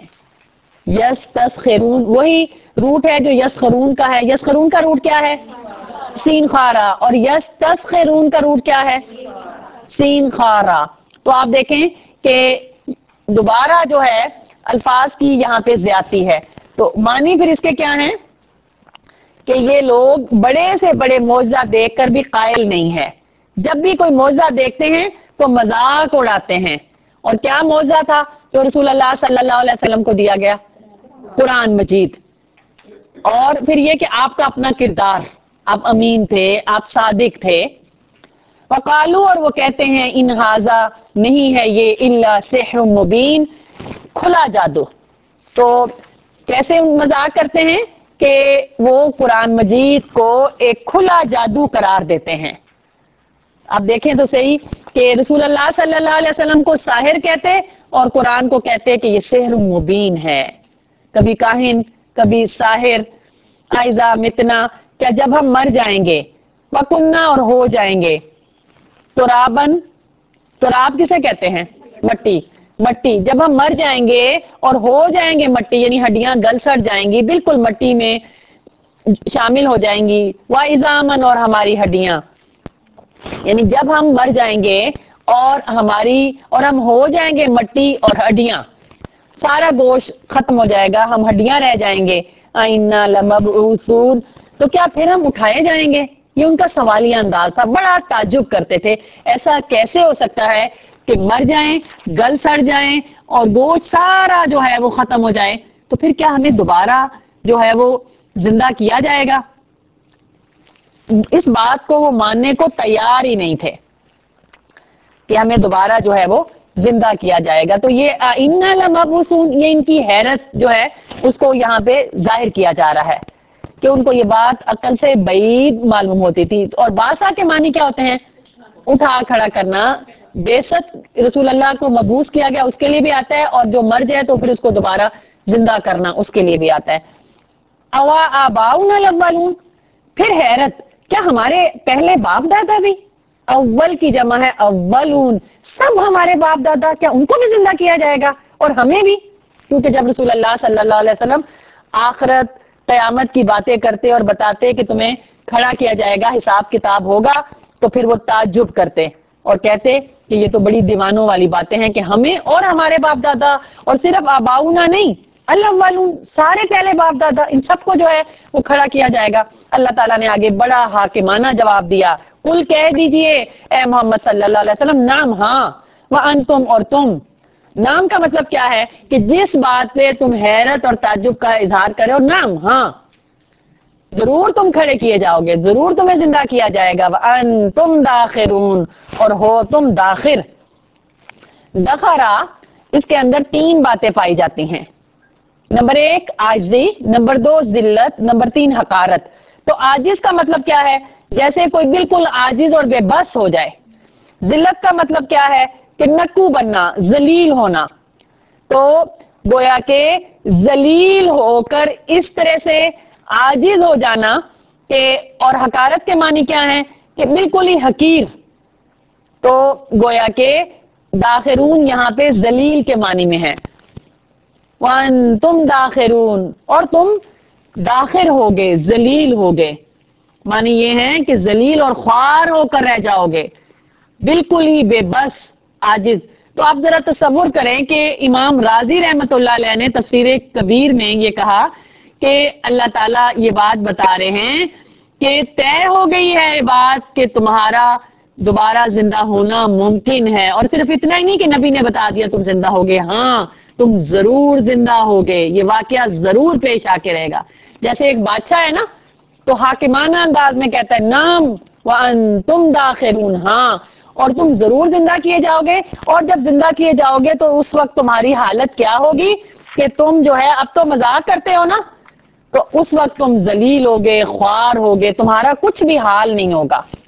یستسخرون وہی روٹ ہے جو یسخرون کا ہے. یسخرون کا روٹ کیا ہے؟ سین خارا. اور یستسخرون کا روٹ کیا ہے؟ سین خارا. تو آپ دیکھیں کہ دوبارہ جو ہے الفاظ کی یہاں پہ زیادتی ہے. تو معنی پھر اس کے کیا ہیں کہ یہ لوگ بڑے سے بڑے معجزہ دیکھ کر بھی قائل نہیں ہے. جب بھی کوئی معجزہ دیکھتے ہیں تو مذاق اڑاتے ہیں. اور کیا معجزہ تھا جو رسول اللہ صلی اللہ علیہ وسلم کو دیا گیا؟ قرآن مجید. اور پھر یہ کہ آپ کا اپنا کردار، آپ امین تھے، آپ صادق تھے. وقالو، اور وہ کہتے ہیں، ان ھذا، نہیں ہے یہ، الا سحر مبین، کھلا جادو. تو کیسے مذاق کرتے ہیں کہ وہ قرآن مجید کو ایک کھلا جادو قرار دیتے ہیں. آپ دیکھیں تو صحیح کہ رسول اللہ صلی اللہ علیہ وسلم کو ساحر کہتے اور قرآن کو کہتے کہ یہ سحر مبین ہے. کبھی کاہن، کبھی ساحر. اذا متنا، کیا جب ہم مر جائیں گے، وکننا، اور ہو جائیں گے، ترابن، تراب کسے کہتے ہیں؟ مٹی. مٹی جب ہم مر جائیں گے اور ہو جائیں گے مٹی، یعنی ہڈیاں گل سڑ جائیں گی، بالکل مٹی میں شامل ہو جائیں گی. وَإِذَامًا، اور ہماری ہڈیاں، یعنی جب ہم مر جائیں گے اور ہماری اور ہم ہو جائیں گے مٹی اور ہڈیاں، سارا گوشت ختم ہو جائے گا، ہم ہڈیاں رہ جائیں گے. اِنَّا لَمَبْعُوثُونَ، تو کیا پھر ہم اٹھائے جائیں گے؟ یہ ان کا سوالیہ انداز تھا. بڑا تعجب کرتے تھے، ایسا کیسے ہو سکتا ہے کہ مر جائیں، گل سڑ جائیں اور گوشت سارا جو ہے وہ ختم ہو جائے، تو پھر کیا ہمیں دوبارہ جو ہے وہ زندہ کیا جائے گا؟ اس بات کو وہ ماننے کو تیار ہی نہیں تھے کہ ہمیں دوبارہ جو ہے وہ زندہ کیا جائے گا. تو یہ اِنَّا لَمَبْعُوثُونَ، یہ ان کی حیرت جو ہے اس کو یہاں پہ ظاہر کیا جا رہا ہے کہ ان کو یہ بات عقل سے بعید معلوم ہوتی تھی. اور باسا کے معنی کیا ہوتے ہیں؟ اٹھا کھڑا کرنا. بیست رسول اللہ کو مبعوث کیا گیا اس کے لیے بھی آتا ہے، اور جو مر جائے تو پھر اس کو دوبارہ زندہ کرنا اس کے لیے بھی آتا ہے. اوا آباؤنا الاولون، پھر حیرت، کیا ہمارے پہلے باپ دادا بھی؟ اول کی جمع ہے اولون، سب ہمارے باپ دادا، کیا ان کو بھی زندہ کیا جائے گا اور ہمیں بھی؟ کیونکہ جب رسول اللہ صلی اللہ علیہ وسلم آخرت، قیامت کی باتیں کرتے اور بتاتے کہ تمہیں کھڑا کیا جائے گا، حساب کتاب ہوگا، تو پھر وہ تعجب کرتے اور کہتے کہ یہ تو بڑی دیوانوں والی باتیں ہیں کہ ہمیں اور ہمارے باپ دادا اور صرف آباؤنا نہیں الاولون سارے پہلے باپ دادا ان سب کو جو ہے وہ کھڑا کیا جائے گا. اللہ تعالیٰ نے آگے بڑا حاکمانہ جواب دیا. کل کہہ دیجئے اے محمد صلی اللہ علیہ وسلم نام ہاں وانتم اور تم. نام کا مطلب کیا ہے کہ جس بات پہ تم حیرت اور تعجب کا اظہار کرے ہو نام ہاں ضرور تم کھڑے کیے جاؤ گے, ضرور تمہیں زندہ کیا جائے گا. وانتم داخرون اور ہو تم داخر. دخرا اس کے اندر تین باتیں پائی جاتی ہیں. نمبر ایک عاجزی, نمبر دو ذلت, نمبر تین حقارت. تو عاجز کا مطلب کیا ہے؟ جیسے کوئی بالکل عاجز اور بے بس ہو جائے. ذلت کا مطلب کیا ہے کہ نکو بننا, ذلیل ہونا. تو گویا کہ ذلیل ہو کر اس طرح سے عاجز ہو جانا کہ, اور حقارت کے معنی کیا ہے کہ بالکل ہی حقیر. تو گویا کہ داخرون یہاں پہ ذلیل کے معنی میں ہے. وانتم داخرون اور تم داخر ہوگے, ذلیل ہوگے. معنی یہ ہے کہ ذلیل اور خوار ہو کر رہ جاؤ گے, بالکل ہی بے بس عاجز. تو آپ ذرا تصور کریں کہ امام راضی رحمت اللہ علیہ نے تفسیر کبیر میں یہ کہا کہ اللہ تعالیٰ یہ بات بتا رہے ہیں کہ طے ہو گئی ہے بات کہ تمہارا دوبارہ زندہ ہونا ممکن ہے. اور صرف اتنا ہی نہیں کہ نبی نے بتا دیا تم زندہ ہوگے, ہاں تم ضرور زندہ ہوگے, یہ واقعہ ضرور پیش آ کے رہے گا. جیسے ایک بادشاہ ہے نا تو حاکمانہ انداز میں کہتا ہے نام وانتم داخرون ہاں اور تم ضرور زندہ کیے جاؤ گے. اور جب زندہ کیے جاؤ گے تو اس وقت تمہاری حالت کیا ہوگی کہ تم جو ہے اب تو مذاق کرتے ہو نا, تو اس وقت تم ذلیل ہوگے, خوار ہوگے, تمہارا کچھ بھی حال نہیں ہوگا.